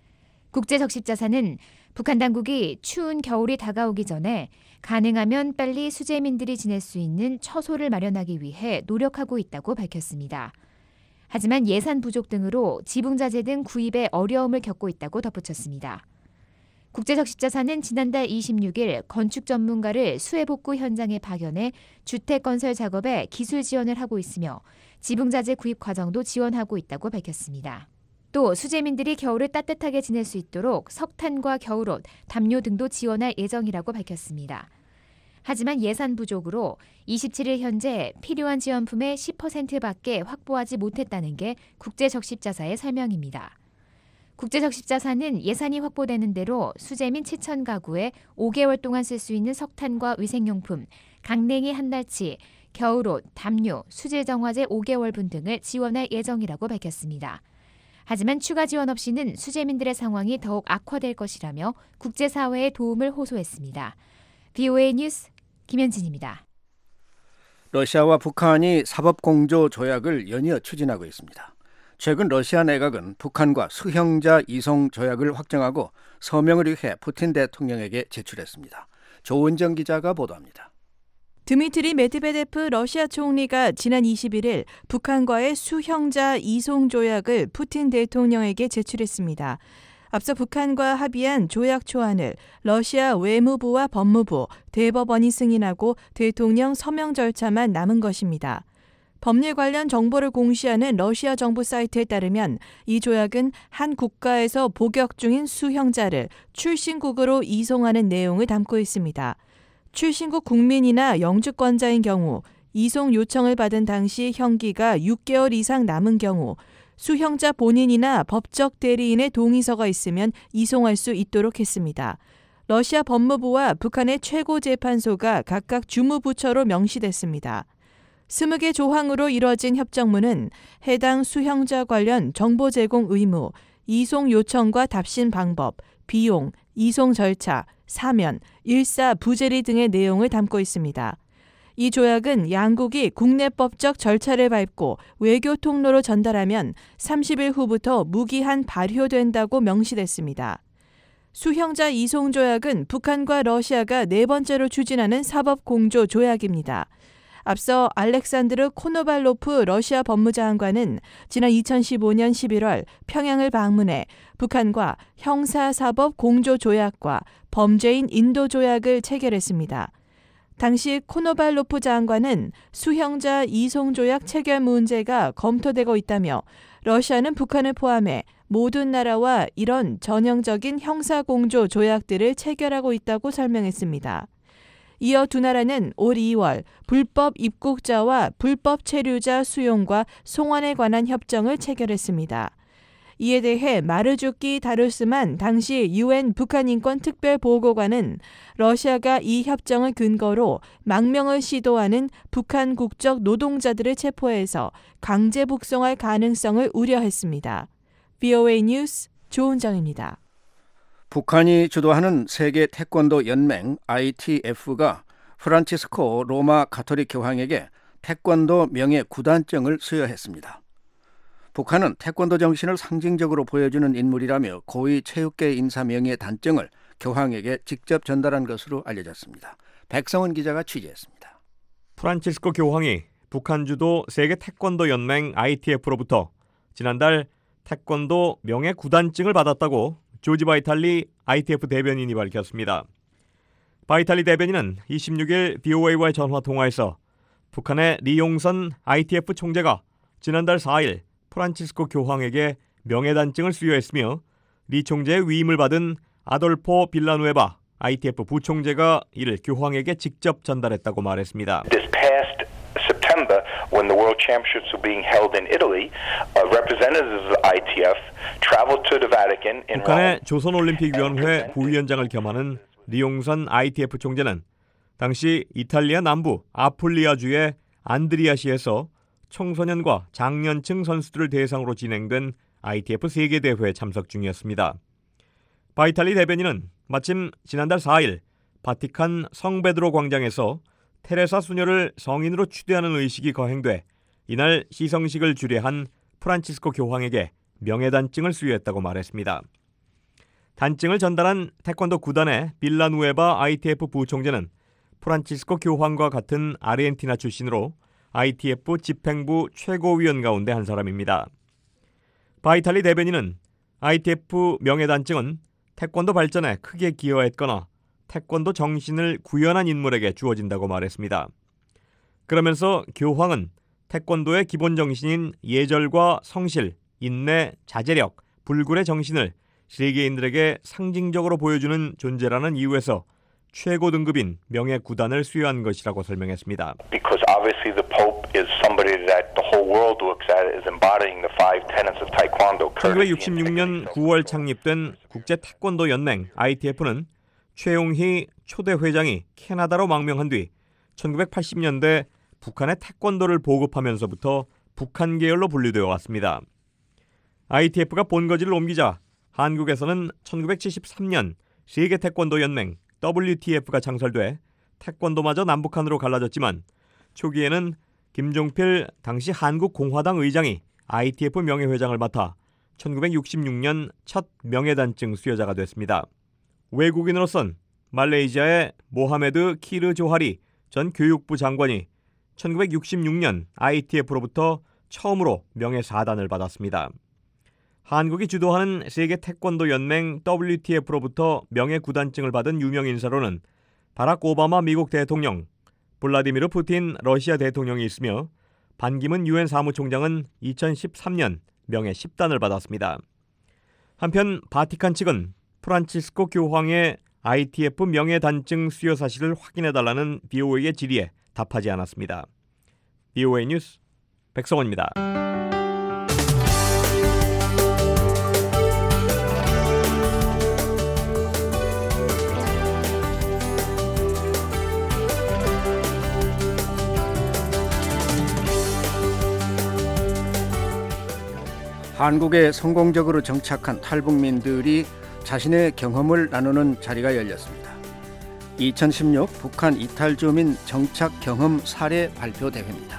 국제적십자사는 북한 당국이 추운 겨울이 다가오기 전에 가능하면 빨리 수재민들이 지낼 수 있는 처소를 마련하기 위해 노력하고 있다고 밝혔습니다. 하지만 예산 부족 등으로 지붕자재 등 구입에 어려움을 겪고 있다고 덧붙였습니다. 국제적십자사는 지난달 이십육일 건축 전문가를 수해복구 현장에 파견해 주택 건설 작업에 기술 지원을 하고 있으며 지붕자재 구입 과정도 지원하고 있다고 밝혔습니다. 또 수재민들이 겨울을 따뜻하게 지낼 수 있도록 석탄과 겨울옷, 담요 등도 지원할 예정이라고 밝혔습니다. 하지만 예산 부족으로 이십칠일 현재 필요한 지원품의 십 퍼센트밖에 확보하지 못했다는 게 국제적십자사의 설명입니다. 국제적십자사는 예산이 확보되는 대로 수재민 칠천 가구에 오 개월 동안 쓸 수 있는 석탄과 위생용품, 강냉이 한 달치, 겨울옷, 담요, 수질정화제 오 개월분 등을 지원할 예정이라고 밝혔습니다. 하지만 추가 지원 없이는 수재민들의 상황이 더욱 악화될 것이라며 국제사회의 도움을 호소했습니다. 비오에이 뉴스 김현진입니다. 러시아와 북한이 사법공조 조약을 연이어 추진하고 있습니다. 최근 러시아 내각은 북한과 수형자 이송 조약을 확정하고 서명을 위해 푸틴 대통령에게 제출했습니다. 조은정 기자가 보도합니다. 드미트리 메드베데프 러시아 총리가 지난 이십일일 북한과의 수형자 이송 조약을 푸틴 대통령에게 제출했습니다. 앞서 북한과 합의한 조약 초안을 러시아 외무부와 법무부, 대법원이 승인하고 대통령 서명 절차만 남은 것입니다. 법률 관련 정보를 공시하는 러시아 정부 사이트에 따르면 이 조약은 한 국가에서 복역 중인 수형자를 출신국으로 이송하는 내용을 담고 있습니다. 출신국 국민이나 영주권자인 경우, 이송 요청을 받은 당시 형기가 육 개월 이상 남은 경우, 수형자 본인이나 법적 대리인의 동의서가 있으면 이송할 수 있도록 했습니다. 러시아 법무부와 북한의 최고재판소가 각각 주무부처로 명시됐습니다. 스무 개 조항으로 이뤄진 협정문은 해당 수형자 관련 정보 제공 의무, 이송 요청과 답신 방법, 비용, 이송 절차, 사면, 일사 부재리 등의 내용을 담고 있습니다. 이 조약은 양국이 국내법적 절차를 밟고 외교 통로로 전달하면 삼십일 후부터 무기한 발효된다고 명시됐습니다. 수형자 이송 조약은 북한과 러시아가 네 번째로 추진하는 사법공조 조약입니다. 앞서 알렉산드르 코노발로프 러시아 법무장관은 지난 이천십오년 십일월 평양을 방문해 북한과 형사사법 공조조약과 범죄인 인도조약을 체결했습니다. 당시 코노발로프 장관은 수형자 이송조약 체결 문제가 검토되고 있다며 러시아는 북한을 포함해 모든 나라와 이런 전형적인 형사공조 조약들을 체결하고 있다고 설명했습니다. 이어 두 나라는 올 이월 불법 입국자와 불법 체류자 수용과 송환에 관한 협정을 체결했습니다. 이에 대해 마르주키 다루스만 당시 유엔 북한인권특별보고관은 러시아가 이 협정을 근거로 망명을 시도하는 북한 국적 노동자들을 체포해서 강제 북송할 가능성을 우려했습니다. 비오에이 뉴스 조은정입니다. 북한이 주도하는 세계 태권도 연맹 아이티에프가 프란치스코 로마 가톨릭 교황에게 태권도 명예 구단증을 수여했습니다. 북한은 태권도 정신을 상징적으로 보여주는 인물이라며 고위 체육계 인사 명예 단증을 교황에게 직접 전달한 것으로 알려졌습니다. 백성원 기자가 취재했습니다. 프란치스코 교황이 북한 주도 세계 태권도 연맹 아이티에프로부터 지난달 태권도 명예 구단증을 받았다고 조지 바이탈리 아이티에프 대변인이 밝혔습니다. 바이탈리 대변인은 이십육일 비오에이와의 전화 통화에서 북한의 리용선 아이티에프 총재가 지난달 사 일 프란치스코 교황에게 명예단증을 수여했으며 리 총재의 위임을 받은 아돌포 빌라누에바 아이티에프 부총재가 이를 교황에게 직접 전달했다고 말했습니다. This past September, when the World Championships were being held in Italy, uh, representatives of the 아이티에프 traveled to the Vatican in 북한의 조선올림픽위원회 부위원장을 겸하는 리용선 아이티에프 총재는 당시 이탈리아 남부 아풀리아주의 안드리아시에서 청소년과 장년층 선수들을 대상으로 진행된 아이티에프 세계대회에 참석 중이었습니다. 바이탈리 대변인은 마침 지난달 사 일 바티칸 성베드로 광장에서 테레사 수녀를 성인으로 추대하는 의식이 거행돼 이날 시성식을 주례한 프란치스코 교황에게 명예단증을 수여했다고 말했습니다. 단증을 전달한 태권도 구단의 빌라누에바 아이티에프 부총재는 프란치스코 교황과 같은 아르헨티나 출신으로 아이티에프 집행부 최고위원 가운데 한 사람입니다. 바이탈리 대변인은 아이티에프 명예단증은 태권도 발전에 크게 기여했거나 태권도 정신을 구현한 인물에게 주어진다고 말했습니다. 그러면서 교황은 태권도의 기본 정신인 예절과 성실, 인내, 자제력, 불굴의 정신을 세계인들에게 상징적으로 보여주는 존재라는 이유에서 최고 등급인 명예 구단을 수여한 것이라고 설명했습니다. Because obviously the Pope is somebody that the whole world looks at as embodying the five tenets of Taekwondo. 천구백육십육 년 구월 창립된 국제 태권도 연맹 아이티에프는 최용희 초대 회장이 캐나다로 망명한 뒤 천구백팔십 년대 북한의 태권도를 보급하면서부터 북한 계열로 분류되어 왔습니다. 아이티에프가 본거지를 옮기자 한국에서는 천구백칠십삼 년 세계 태권도 연맹 더블유티에프가 창설돼 태권도마저 남북한으로 갈라졌지만 초기에는 김종필 당시 한국공화당 의장이 아이티에프 명예회장을 맡아 천구백육십육 년 첫 명예단증 수여자가 됐습니다. 외국인으로선 말레이시아의 모하메드 키르 조하리 전 교육부 장관이 천구백육십육 년 아이티에프로부터 처음으로 명예사단을 받았습니다. 한국이 주도하는 세계 태권도 연맹 더블유티에프로부터 명예구단증을 받은 유명 인사로는 바락 오바마 미국 대통령, 블라디미르 푸틴 러시아 대통령이 있으며 반기문 유엔 사무총장은 이천십삼 년 명예 십 단을 받았습니다. 한편 바티칸 측은 프란치스코 교황의 아이티에프 명예단증 수여 사실을 확인해달라는 비오에이의 질의에 답하지 않았습니다. 비오에이 뉴스 백성원입니다. 한국에 성공적으로 정착한 탈북민들이 자신의 경험을 나누는 자리가 열렸습니다. 이천십육 북한 이탈주민 정착 경험 사례 발표 대회입니다.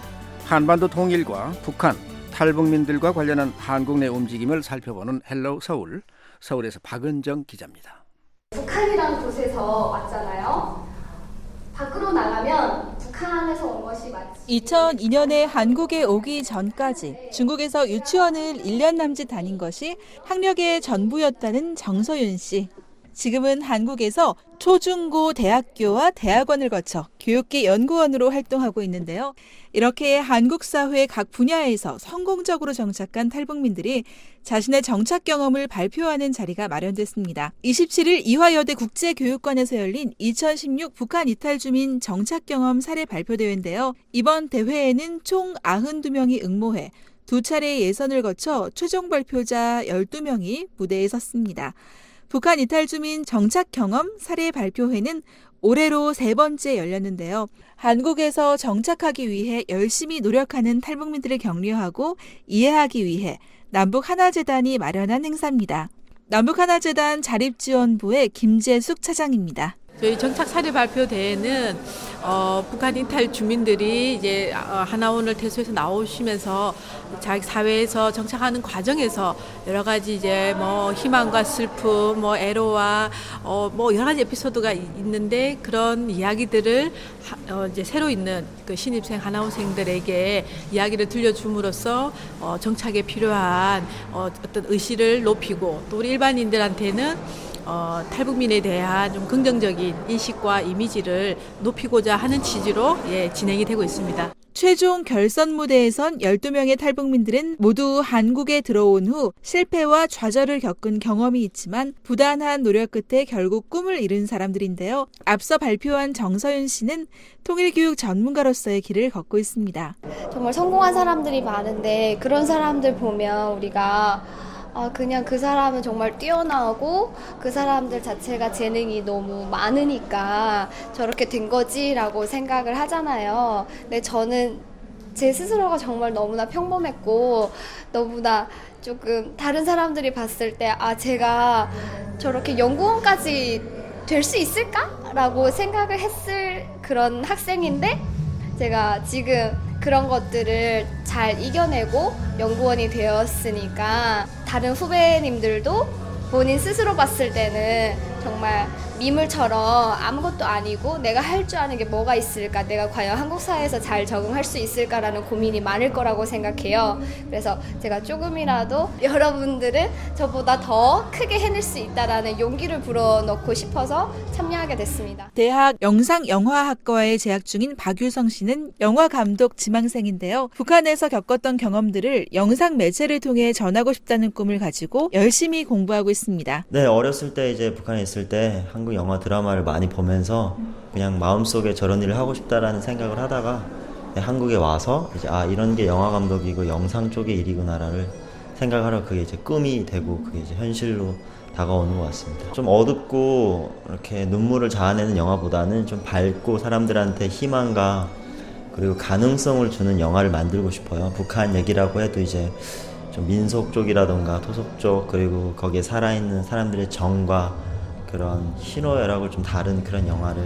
한반도 통일과 북한 탈북민들과 관련한 한국 내 움직임을 살펴보는 헬로우 서울, 서울에서 박은정 기자입니다. 북한이라는 곳에서 왔잖아요. 밖으로 나가면 북한에서 온 것이 맞지. 이천이 년에 한국에 오기 전까지 중국에서 유치원을 일 년 남짓 다닌 것이 학력의 전부였다는 정서윤 씨. 지금은 한국에서 초중고 대학교와 대학원을 거쳐 교육계 연구원으로 활동하고 있는데요. 이렇게 한국 사회 각 분야에서 성공적으로 정착한 탈북민들이 자신의 정착 경험을 발표하는 자리가 마련됐습니다. 이십칠 일 이화여대 국제교육관에서 열린 이천십육 북한 이탈주민 정착 경험 사례 발표 대회인데요. 이번 대회에는 총 구십이 명이 응모해 두 차례 예선을 거쳐 최종 발표자 열두 명이 무대에 섰습니다. 북한 이탈주민 정착 경험 사례 발표회는 올해로 세 번째 열렸는데요. 한국에서 정착하기 위해 열심히 노력하는 탈북민들을 격려하고 이해하기 위해 남북하나재단이 마련한 행사입니다. 남북하나재단 자립지원부의 김재숙 차장입니다. 저희 정착 사례 발표 대회는 어, 북한 이탈 주민들이 이제 하나원을 퇴소해서 나오시면서 자기 사회에서 정착하는 과정에서 여러 가지 이제 뭐 희망과 슬픔, 뭐 애로와 어, 뭐 여러 가지 에피소드가 있는데 그런 이야기들을 어, 이제 새로 있는 그 신입생 하나원생들에게 이야기를 들려줌으로써 어, 정착에 필요한 어, 어떤 의식을 높이고 또 우리 일반인들한테는 어, 탈북민에 대한 좀 긍정적인 인식과 이미지를 높이고자 하는 취지로 예, 진행이 되고 있습니다. 최종 결선 무대에선 열두 명의 탈북민들은 모두 한국에 들어온 후 실패와 좌절을 겪은 경험이 있지만 부단한 노력 끝에 결국 꿈을 이룬 사람들인데요. 앞서 발표한 정서윤 씨는 통일교육 전문가로서의 길을 걷고 있습니다. 정말 성공한 사람들이 많은데 그런 사람들 보면 우리가 아, 그냥 그 사람은 정말 뛰어나고 그 사람들 자체가 재능이 너무 많으니까 저렇게 된 거지라고 생각을 하잖아요. 근데 저는 제 스스로가 정말 너무나 평범했고 너무나 조금 다른 사람들이 봤을 때 아, 제가 저렇게 연구원까지 될 수 있을까라고 생각을 했을 그런 학생인데 제가 지금 그런 것들을 잘 이겨내고 연구원이 되었으니까 다른 후배님들도 본인 스스로 봤을 때는 정말 미물처럼 아무것도 아니고 내가 할 줄 아는 게 뭐가 있을까, 내가 과연 한국 사회에서 잘 적응할 수 있을까라는 고민이 많을 거라고 생각해요. 그래서 제가 조금이라도 여러분들은 저보다 더 크게 해낼 수 있다라는 용기를 불어넣고 싶어서 참여하게 됐습니다. 대학 영상영화학과에 재학 중인 박유성 씨는 영화감독 지망생인데요. 북한에서 겪었던 경험들을 영상 매체를 통해 전하고 싶다는 꿈을 가지고 열심히 공부하고 있습니다. 네, 어렸을 때 이제 북한에 있을 때 한국 영화 드라마를 많이 보면서 그냥 마음속에 저런 일을 하고 싶다라는 생각을 하다가 한국에 와서 이제 아 이런 게 영화 감독이고 영상 쪽의 일이구나를 생각하러 그게 이제 꿈이 되고 그게 이제 현실로 다가오는 것 같습니다. 좀 어둡고 이렇게 눈물을 자아내는 영화보다는 좀 밝고 사람들한테 희망과 그리고 가능성을 주는 영화를 만들고 싶어요. 북한 얘기라고 해도 이제 좀 민속 쪽이라던가 토속 쪽 그리고 거기에 살아있는 사람들의 정과 그런 희노애락을 좀 다른 그런 영화를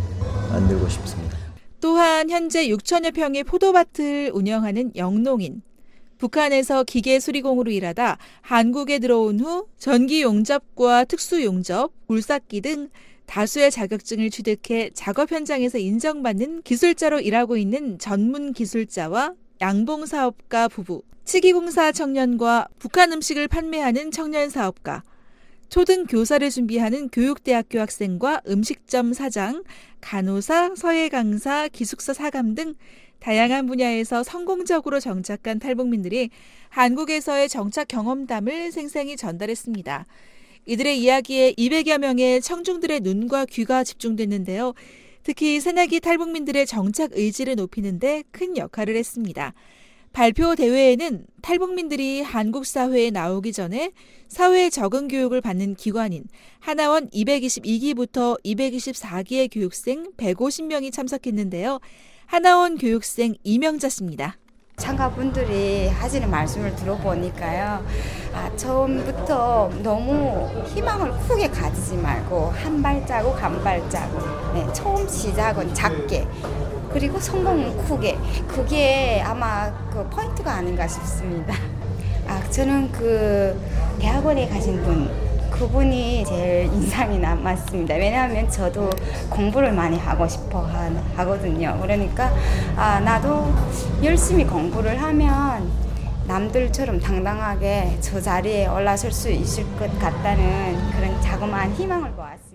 만들고 싶습니다. 또한 현재 육천여 평의 포도밭을 운영하는 영농인. 북한에서 기계 수리공으로 일하다 한국에 들어온 후 전기 용접과 특수 용접, 굴삭기 등 다수의 자격증을 취득해 작업 현장에서 인정받는 기술자로 일하고 있는 전문 기술자와 양봉 사업가 부부, 치기공사 청년과 북한 음식을 판매하는 청년 사업가, 초등 교사를 준비하는 교육대학교 학생과 음식점 사장, 간호사, 서예 강사, 기숙사 사감 등 다양한 분야에서 성공적으로 정착한 탈북민들이 한국에서의 정착 경험담을 생생히 전달했습니다. 이들의 이야기에 이백여 명의 청중들의 눈과 귀가 집중됐는데요. 특히 새내기 탈북민들의 정착 의지를 높이는 데 큰 역할을 했습니다. 발표 대회에는 탈북민들이 한국 사회에 나오기 전에 사회 적응 교육을 받는 기관인 하나원 이백이십이 기부터 이백이십사 기의 교육생 백오십 명이 참석했는데요. 하나원 교육생 이명자 씨입니다. 참가분들이 하시는 말씀을 들어보니까요. 아, 처음부터 너무 희망을 크게 가지지 말고 한 발자국 한 발자국. 네, 처음 시작은 작게. 그리고 성공은 크게. 그게 아마 그 포인트가 아닌가 싶습니다. 아, 저는 그 대학원에 가신 분, 그분이 제일 인상이 남았습니다. 왜냐하면 저도 공부를 많이 하고 싶어 하거든요. 그러니까 아, 나도 열심히 공부를 하면 남들처럼 당당하게 저 자리에 올라설 수 있을 것 같다는 그런 자그마한 희망을 보았습니다.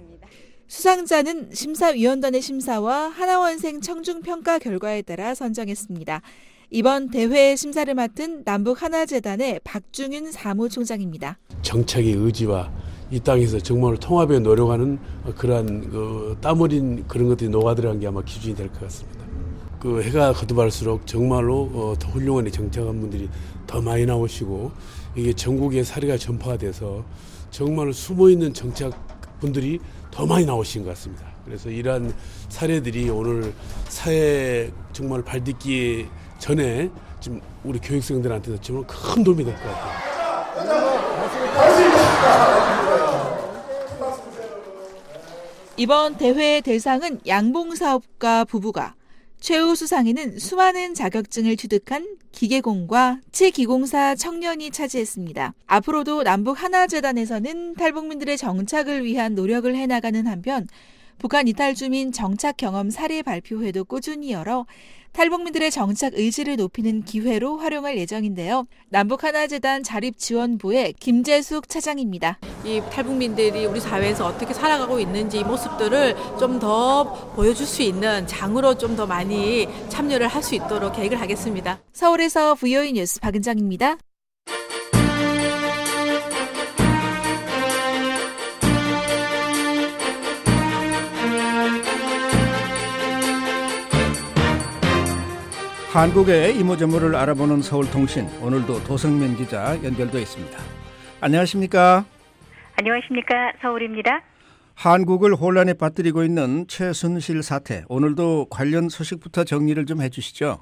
수상자는 심사위원단의 심사와 하나원생 청중평가 결과에 따라 선정했습니다. 이번 대회 심사를 맡은 남북하나재단의 박중윤 사무총장입니다. 정착의 의지와 이 땅에서 정말 통합에 노력하는 그러한 그 땀 어린 그런 것들이 녹아들어간 게 아마 기준이 될 것 같습니다. 그 해가 거듭할수록 정말로 어, 더 훌륭한 정착한 분들이 더 많이 나오시고 이게 전국에 사례가 전파가 돼서 정말 숨어있는 정착분들이 더 많이 나오신 것 같습니다. 그래서 이러한 사례들이 오늘 사회 정말 발딛기 전에 지금 우리 교육생들한테도 정말 큰 도움이 될 것 같아요. 이번 대회의 대상은 양봉사업가 부부가, 최우 수상에는 수많은 자격증을 취득한 기계공과 치기공사 청년이 차지했습니다. 앞으로도 남북하나재단에서는 탈북민들의 정착을 위한 노력을 해나가는 한편 북한 이탈 주민 정착 경험 사례 발표회도 꾸준히 열어 탈북민들의 정착 의지를 높이는 기회로 활용할 예정인데요. 남북하나재단 자립지원부의 김재숙 차장입니다. 이 탈북민들이 우리 사회에서 어떻게 살아가고 있는지 이 모습들을 좀 더 보여줄 수 있는 장으로 좀 더 많이 참여를 할 수 있도록 계획을 하겠습니다. 서울에서 브이오이 뉴스 박은정입니다. 한국의 이모저모를 알아보는 서울통신, 오늘도 도성민 기자 연결되어 있습니다. 안녕하십니까? 안녕하십니까? 서울입니다. 한국을 혼란에 빠뜨리고 있는 최순실 사태, 오늘도 관련 소식부터 정리를 좀 해주시죠.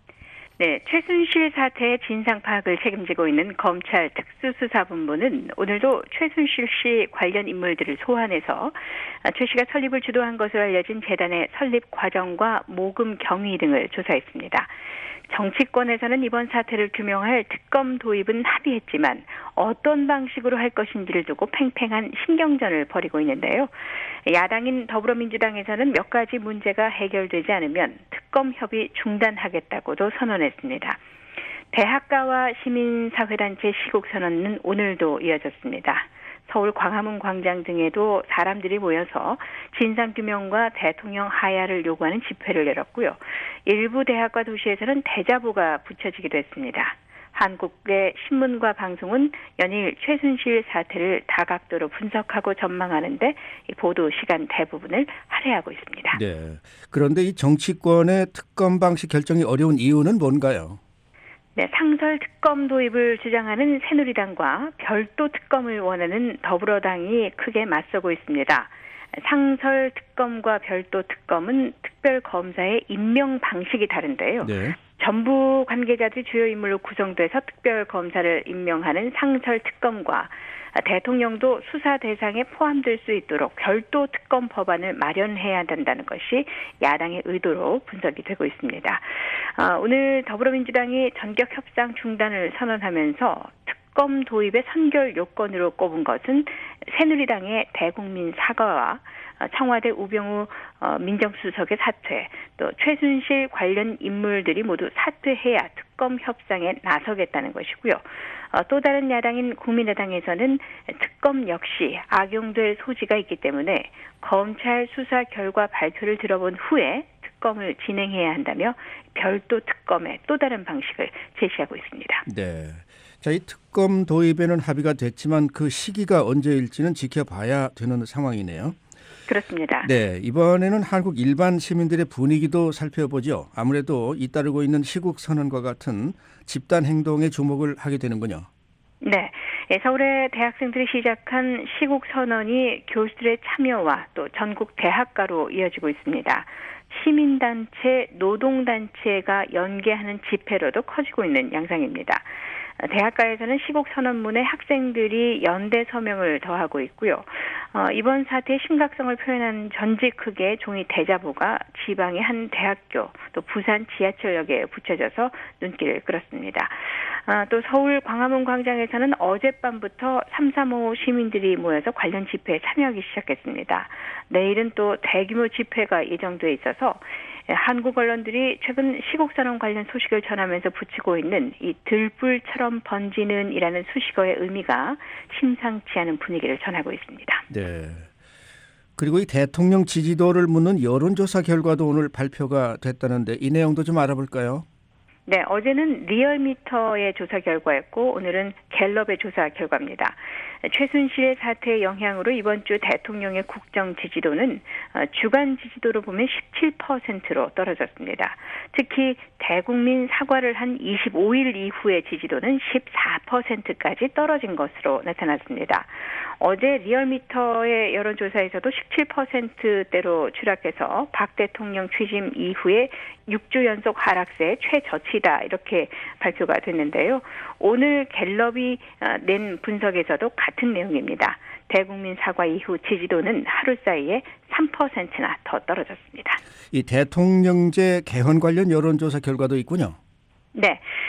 네, 최순실 사태의 진상 파악을 책임지고 있는 검찰 특수수사본부는 오늘도 최순실 씨 관련 인물들을 소환해서 최 씨가 설립을 주도한 것으로 알려진 재단의 설립 과정과 모금 경위 등을 조사했습니다. 정치권에서는 이번 사태를 규명할 특검 도입은 합의했지만 어떤 방식으로 할 것인지를 두고 팽팽한 신경전을 벌이고 있는데요. 야당인 더불어민주당에서는 몇 가지 문제가 해결되지 않으면 특검 협의 중단하겠다고도 선언했습니다. 대학가와 시민사회단체 시국선언은 오늘도 이어졌습니다. 서울 광화문 광장 등에도 사람들이 모여서 진상규명과 대통령 하야를 요구하는 집회를 열었고요. 일부 대학과 도시에서는 대자보가 붙여지기도 했습니다. 한국의 신문과 방송은 연일 최순실 사태를 다각도로 분석하고 전망하는데 보도 시간 대부분을 할애하고 있습니다. 네. 그런데 이 정치권의 특검 방식 결정이 어려운 이유는 뭔가요? 네, 상설 특검 도입을 주장하는 새누리당과 별도 특검을 원하는 더불어당이 크게 맞서고 있습니다. 상설 특검과 별도 특검은 특별검사의 임명 방식이 다른데요. 네. 전부 관계자들이 주요 인물로 구성돼서 특별검사를 임명하는 상설 특검과 대통령도 수사 대상에 포함될 수 있도록 별도 특검 법안을 마련해야 된다는 것이 야당의 의도로 분석이 되고 있습니다. 오늘 더불어민주당이 전격 협상 중단을 선언하면서 특검 도입의 선결 요건으로 꼽은 것은 새누리당의 대국민 사과와 청와대 우병우 민정수석의 사퇴, 또 최순실 관련 인물들이 모두 사퇴해야 특검 협상에 나서겠다는 것이고요. 또 다른 야당인 국민의당에서는 특검 역시 악용될 소지가 있기 때문에 검찰 수사 결과 발표를 들어본 후에 특검을 진행해야 한다며 별도 특검의 또 다른 방식을 제시하고 있습니다. 네. 자, 이 특검 도입에는 합의가 됐지만 그 시기가 언제일지는 지켜봐야 되는 상황이네요. 그렇습니다. 네, 이번에는 한국 일반 시민들의 분위기도 살펴보죠. 아무래도 잇따르고 있는 시국 선언과 같은 집단 행동에 주목을 하게 되는군요. 네, 서울의 대학생들이 시작한 시국 선언이 교수들의 참여와 또 전국 대학가로 이어지고 있습니다. 시민단체, 노동단체가 연계하는 집회로도 커지고 있는 양상입니다. 대학가에서는 시국선언문에 학생들이 연대 서명을 더하고 있고요. 어, 이번 사태의 심각성을 표현한 전지 크기의 종이 대자보가 지방의 한 대학교 또 부산 지하철역에 붙여져서 눈길을 끌었습니다. 어, 또 서울 광화문 광장에서는 어젯밤부터 삼삼오오 시민들이 모여서 관련 집회에 참여하기 시작했습니다. 내일은 또 대규모 집회가 예정돼 있어서 한국 언론들이 최근 시국선언 관련 소식을 전하면서 붙이고 있는 이 들불처럼 번지는 이라는 수식어의 의미가 심상치 않은 분위기를 전하고 있습니다. 네. 그리고 이 대통령 지지도를 묻는 여론조사 결과도 오늘 발표가 됐다는데 이 내용도 좀 알아볼까요? 네, 어제는 리얼미터의 조사 결과였고 오늘은 갤럽의 조사 결과입니다. 최순실 사태의 영향으로 이번 주 대통령의 국정 지지도는 주간 지지도로 보면 십칠 퍼센트로 떨어졌습니다. 특히 대국민 사과를 한 이십오 일 이후의 지지도는 십사 퍼센트까지 떨어진 것으로 나타났습니다. 어제 리얼미터의 여론조사에서도 십칠 퍼센트대로 추락해서 박 대통령 취임 이후에 육 주 연속 하락세의 최저치다 이렇게 발표가 됐는데요. 오늘 갤럽이 낸 분석에서도 같은 내용입니다. 대국민 사과 이후 지지도는 하루 사이에 삼 퍼센트나 더 떨어졌습니다. 이 대통령제 개헌 관련 여론조사 결과도 있군요. 네,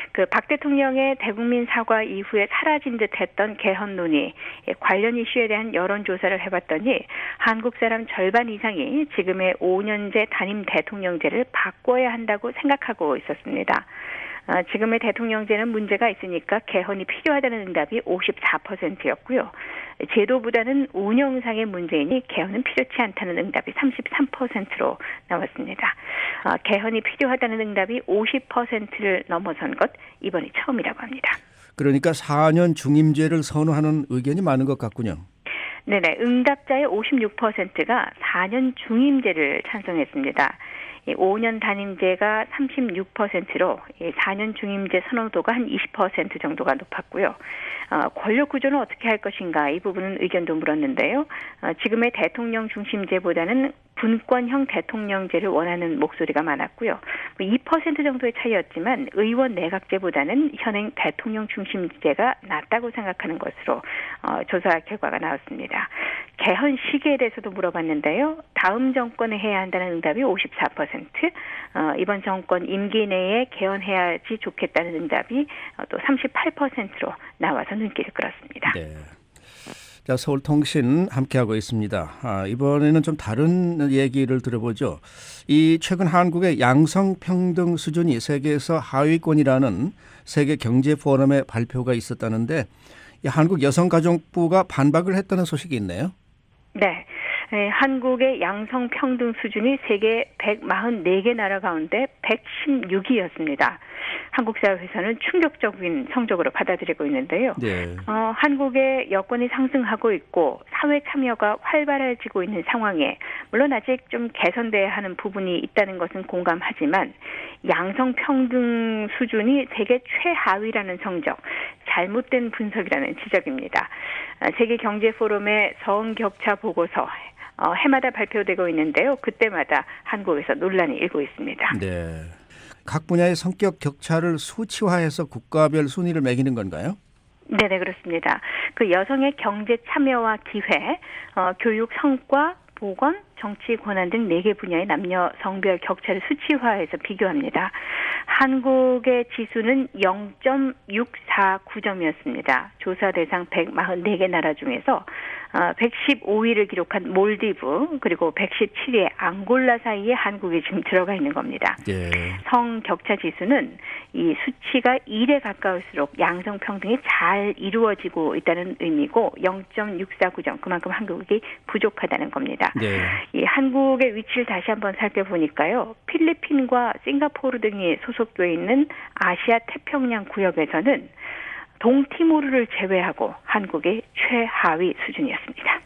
그 박 대통령의 대국민 사과 이후에 사라진 듯했던 개헌 논의 관련 이슈에 대한 여론조사를 해봤더니 한국 사람 절반 이상이 지금의 오 년제 단임 대통령제를 바꿔야 한다고 생각하고 있었습니다. 어, 지금의 대통령제는 문제가 있으니까 개헌이 필요하다는 응답이 오십사 퍼센트였고요. 제도보다는 운영상의 문제이니 개헌은 필요치 않다는 응답이 삼십삼 퍼센트로 나왔습니다. 어, 개헌이 필요하다는 응답이 오십 퍼센트를 넘어선 것 이번이 처음이라고 합니다. 그러니까 사 년 중임제를 선호하는 의견이 많은 것 같군요. 네네, 응답자의 오십육 퍼센트가 사 년 중임제를 찬성했습니다. 오 년 단임제가 삼십육 퍼센트로 사 년 중임제 선호도가 한 이십 퍼센트 정도가 높았고요. 어, 권력 구조는 어떻게 할 것인가 이 부분은 의견도 물었는데요. 어, 지금의 대통령 중심제보다는 분권형 대통령제를 원하는 목소리가 많았고요. 이 퍼센트 정도의 차이였지만 의원 내각제보다는 현행 대통령 중심제가 낫다고 생각하는 것으로 어, 조사 결과가 나왔습니다. 개헌 시기에 대해서도 물어봤는데요. 다음 정권에 해야 한다는 응답이 오십사 퍼센트, 어, 이번 정권 임기 내에 개헌해야지 좋겠다는 응답이 어, 또 삼십팔 퍼센트로 나와서 눈길을 끌었습니다. 네. 자, 서울통신 함께하고 있습니다. 아, 이번에는 좀 다른 얘기를 들어보죠. 이 최근 한국의 양성평등 수준이 세계에서 하위권이라는 세계 경제 포럼의 발표가 있었다는데 이 한국 여성가족부가 반박을 했다는 소식이 있네요. 네. 네, 한국의 양성평등 수준이 세계 백사십사 개 나라 가운데 백십육 위였습니다. 한국 사회에서는 충격적인 성적으로 받아들이고 있는데요. 네. 어, 한국의 여건이 상승하고 있고 사회 참여가 활발해지고 있는 상황에 물론 아직 좀 개선돼야 하는 부분이 있다는 것은 공감하지만 양성평등 수준이 세계 최하위라는 성적, 잘못된 분석이라는 지적입니다. 세계경제포럼의 성격차 보고서 어, 해마다 발표되고 있는데요. 그때마다 한국에서 논란이 일고 있습니다. 네. 각 분야의 성격 격차를 수치화해서 국가별 순위를 매기는 건가요? 네네, 그렇습니다. 그 여성의 경제 참여와 기회, 어, 교육 성과, 보건, 정치 권한 등 네 개 분야의 남녀 성별 격차를 수치화해서 비교합니다. 한국의 지수는 영 점 육사구 점이었습니다. 조사 대상 백사십사 개 나라 중에서 백십오 위를 기록한 몰디브 그리고 백십칠 위의 앙골라 사이에 한국이 지금 들어가 있는 겁니다. 예. 성격차 지수는 이 수치가 일에 가까울수록 양성평등이 잘 이루어지고 있다는 의미고 영 점 육사구 점, 그만큼 한국이 부족하다는 겁니다. 네. 이 한국의 위치를 다시 한번 살펴보니까요. 필리핀과 싱가포르 등이 소속돼 있는 아시아 태평양 구역에서는 동티모르를 제외하고 한국의 최하위 수준이었습니다.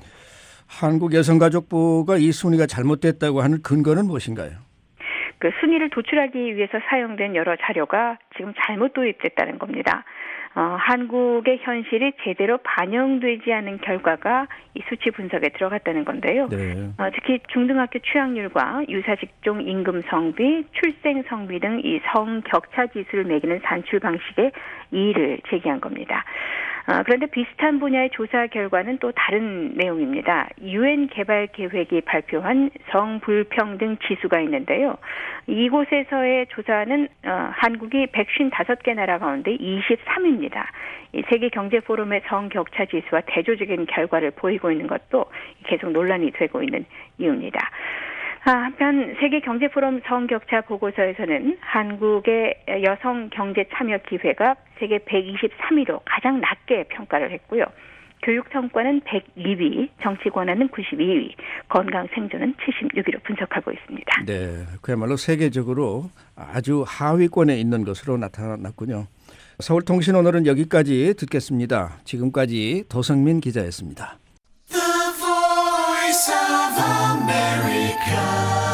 한국 여성가족부가 이 순위가 잘못됐다고 하는 근거는 무엇인가요? 그 순위를 도출하기 위해서 사용된 여러 자료가 지금 잘못 도입됐다는 겁니다. 어, 한국의 현실이 제대로 반영되지 않은 결과가 이 수치 분석에 들어갔다는 건데요. 네. 어, 특히 중등학교 취학률과 유사직종 임금 성비, 출생 성비 등 이 성격차 지수를 매기는 산출 방식에 이의를 제기한 겁니다. 어, 그런데 비슷한 분야의 조사 결과는 또 다른 내용입니다. 유엔 개발 계획이 발표한 성불평등 지수가 있는데요. 이곳에서의 조사는 어, 한국이 백오십오 개 나라 가운데 이십삼 위입니다. 이 세계경제포럼의 성격차 지수와 대조적인 결과를 보이고 있는 것도 계속 논란이 되고 있는 이유입니다. 아, 한편 세계경제포럼 성격차 보고서에서는 한국의 여성 경제 참여 기회가 세계 백이십삼 위로 가장 낮게 평가를 했고요. 교육 성과는 백이 위, 정치 권한은 구십이 위, 건강 생존은 칠십육 위로 분석하고 있습니다. 네, 그야말로 세계적으로 아주 하위권에 있는 것으로 나타났군요. 서울통신 오늘은 여기까지 듣겠습니다. 지금까지 도성민 기자였습니다. The Voice of America,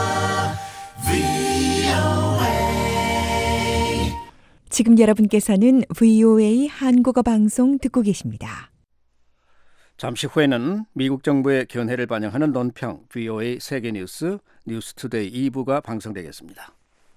브이오에이. 지금 여러분께서는 브이오에이 한국어 방송 듣고 계십니다. 잠시 후에는 미국 정부의 견해를 반영하는 논평 브이오에이 세계뉴스 뉴스투데이 이 부가 방송되겠습니다.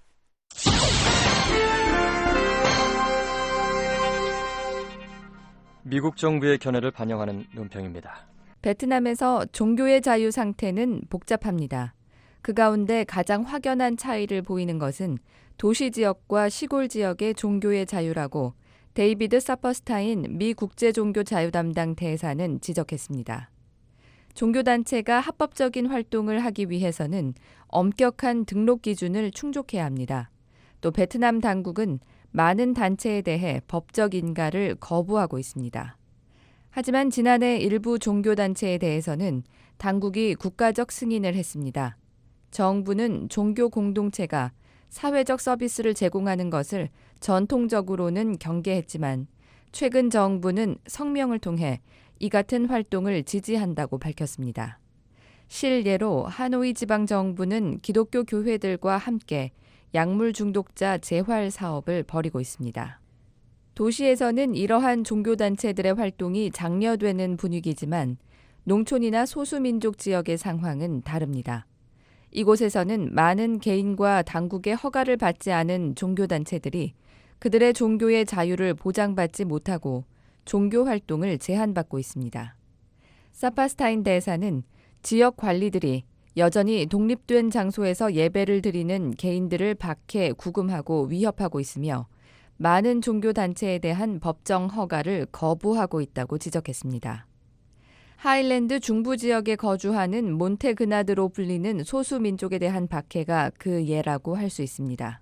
미국 정부의 견해를 반영하는 논평입니다. 베트남에서 종교의 자유 상태는 복잡합니다. 그 가운데 가장 확연한 차이를 보이는 것은 도시 지역과 시골 지역의 종교의 자유라고 데이비드 사퍼스타인 미 국제종교자유담당 대사는 지적했습니다. 종교단체가 합법적인 활동을 하기 위해서는 엄격한 등록 기준을 충족해야 합니다. 또 베트남 당국은 많은 단체에 대해 법적 인가를 거부하고 있습니다. 하지만 지난해 일부 종교단체에 대해서는 당국이 국가적 승인을 했습니다. 정부는 종교 공동체가 사회적 서비스를 제공하는 것을 전통적으로는 경계했지만 최근 정부는 성명을 통해 이 같은 활동을 지지한다고 밝혔습니다. 실예로 하노이 지방정부는 기독교 교회들과 함께 약물 중독자 재활 사업을 벌이고 있습니다. 도시에서는 이러한 종교단체들의 활동이 장려되는 분위기지만 농촌이나 소수민족 지역의 상황은 다릅니다. 이곳에서는 많은 개인과 당국의 허가를 받지 않은 종교단체들이 그들의 종교의 자유를 보장받지 못하고 종교 활동을 제한받고 있습니다. 사파스타인 대사는 지역 관리들이 여전히 독립된 장소에서 예배를 드리는 개인들을 박해, 구금하고 위협하고 있으며 많은 종교단체에 대한 법정 허가를 거부하고 있다고 지적했습니다. 하일랜드 중부 지역에 거주하는 몬테그나드로 불리는 소수민족에 대한 박해가 그 예라고 할 수 있습니다.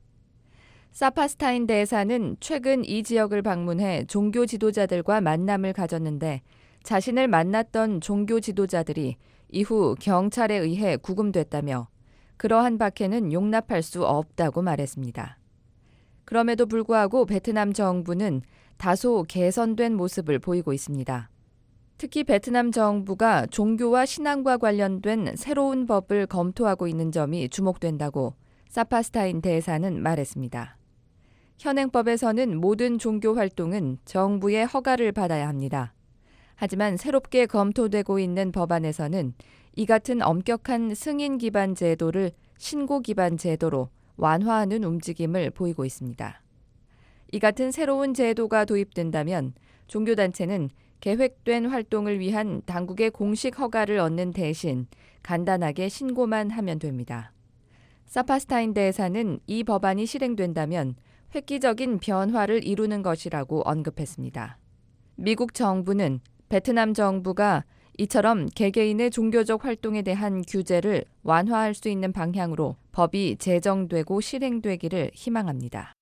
사파스타인 대사는 최근 이 지역을 방문해 종교 지도자들과 만남을 가졌는데 자신을 만났던 종교 지도자들이 이후 경찰에 의해 구금됐다며 그러한 박해는 용납할 수 없다고 말했습니다. 그럼에도 불구하고 베트남 정부는 다소 개선된 모습을 보이고 있습니다. 특히 베트남 정부가 종교와 신앙과 관련된 새로운 법을 검토하고 있는 점이 주목된다고 사파스타인 대사는 말했습니다. 현행법에서는 모든 종교 활동은 정부의 허가를 받아야 합니다. 하지만 새롭게 검토되고 있는 법안에서는 이 같은 엄격한 승인 기반 제도를 신고 기반 제도로 완화하는 움직임을 보이고 있습니다. 이 같은 새로운 제도가 도입된다면 종교단체는 계획된 활동을 위한 당국의 공식 허가를 얻는 대신 간단하게 신고만 하면 됩니다. 사파스타인 대사는 이 법안이 실행된다면 획기적인 변화를 이루는 것이라고 언급했습니다. 미국 정부는 베트남 정부가 이처럼 개개인의 종교적 활동에 대한 규제를 완화할 수 있는 방향으로 법이 제정되고 실행되기를 희망합니다.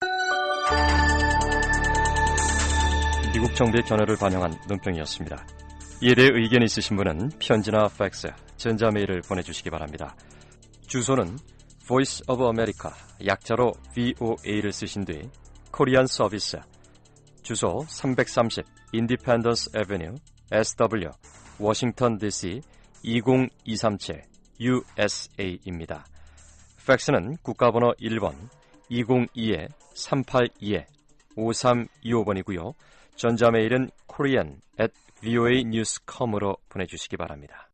미국 정부의 견해를 반영한 논평이었습니다. 이에 대해 의견이 있으신 분은 편지나 팩스, 전자메일을 보내주시기 바랍니다. 주소는 Voice of America, 약자로 브이오에이를 쓰신 뒤 코리안 서비스, 주소 삼백삼십 Independence Avenue, 에스더블유, 워싱턴 디씨 이공이삼칠 유에스에이입니다. 팩스는 국가번호 일 번 이공이 삼팔이 오삼이오 번이고요. 전자메일은 korean at voa news dot com으로 보내주시기 바랍니다.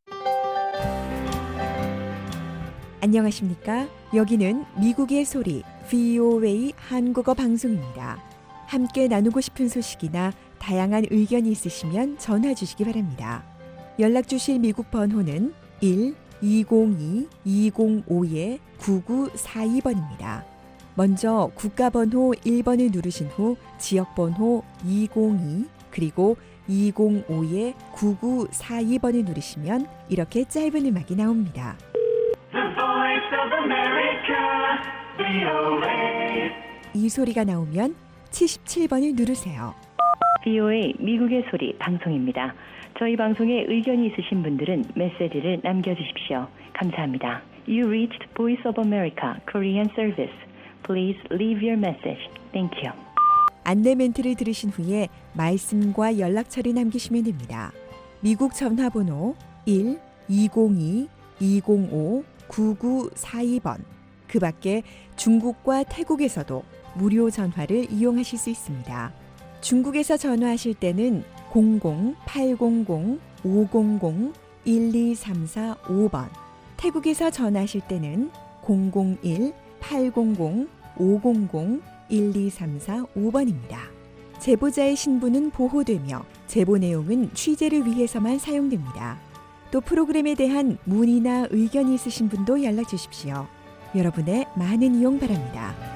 안녕하십니까? 여기는 미국의 소리 브이오에이 한국어 방송입니다. 함께 나누고 싶은 소식이나 다양한 의견이 있으시면 전화 주시기 바랍니다. 연락 주실 미국 번호는 일 이공이 이공오 구구사이 번입니다. 먼저 국가번호 일 번을 누르신 후 지역번호 이공이 그리고 이공오 구구사이 번을 누르시면 이렇게 짧은 음악이 나옵니다. The Voice of America, 브이오에이. 이 소리가 나오면 칠십칠 번을 누르세요. 브이오에이 미국의 소리 방송입니다. 저희 방송에 의견이 있으신 분들은 메시지를 남겨주십시오. 감사합니다. You reached Voice of America Korean Service. Please leave your message. Thank you. 안내 멘트를 들으신 후에 말씀과 연락처를 남기시면 됩니다. 미국 전화번호 일 이공이 이공오 구구사이 번. 그 밖에 중국과 태국에서도 무료 전화를 이용하실 수 있습니다. 중국에서 전화하실 때는 공공 팔공공 오공공 일이삼사오 번, 태국에서 전화하실 때는 공공일 팔공공 오공공 일이삼사오 번입니다. 제보자의 신분은 보호되며 제보 내용은 취재를 위해서만 사용됩니다. 또 프로그램에 대한 문의나 의견이 있으신 분도 연락 주십시오. 여러분의 많은 이용 바랍니다.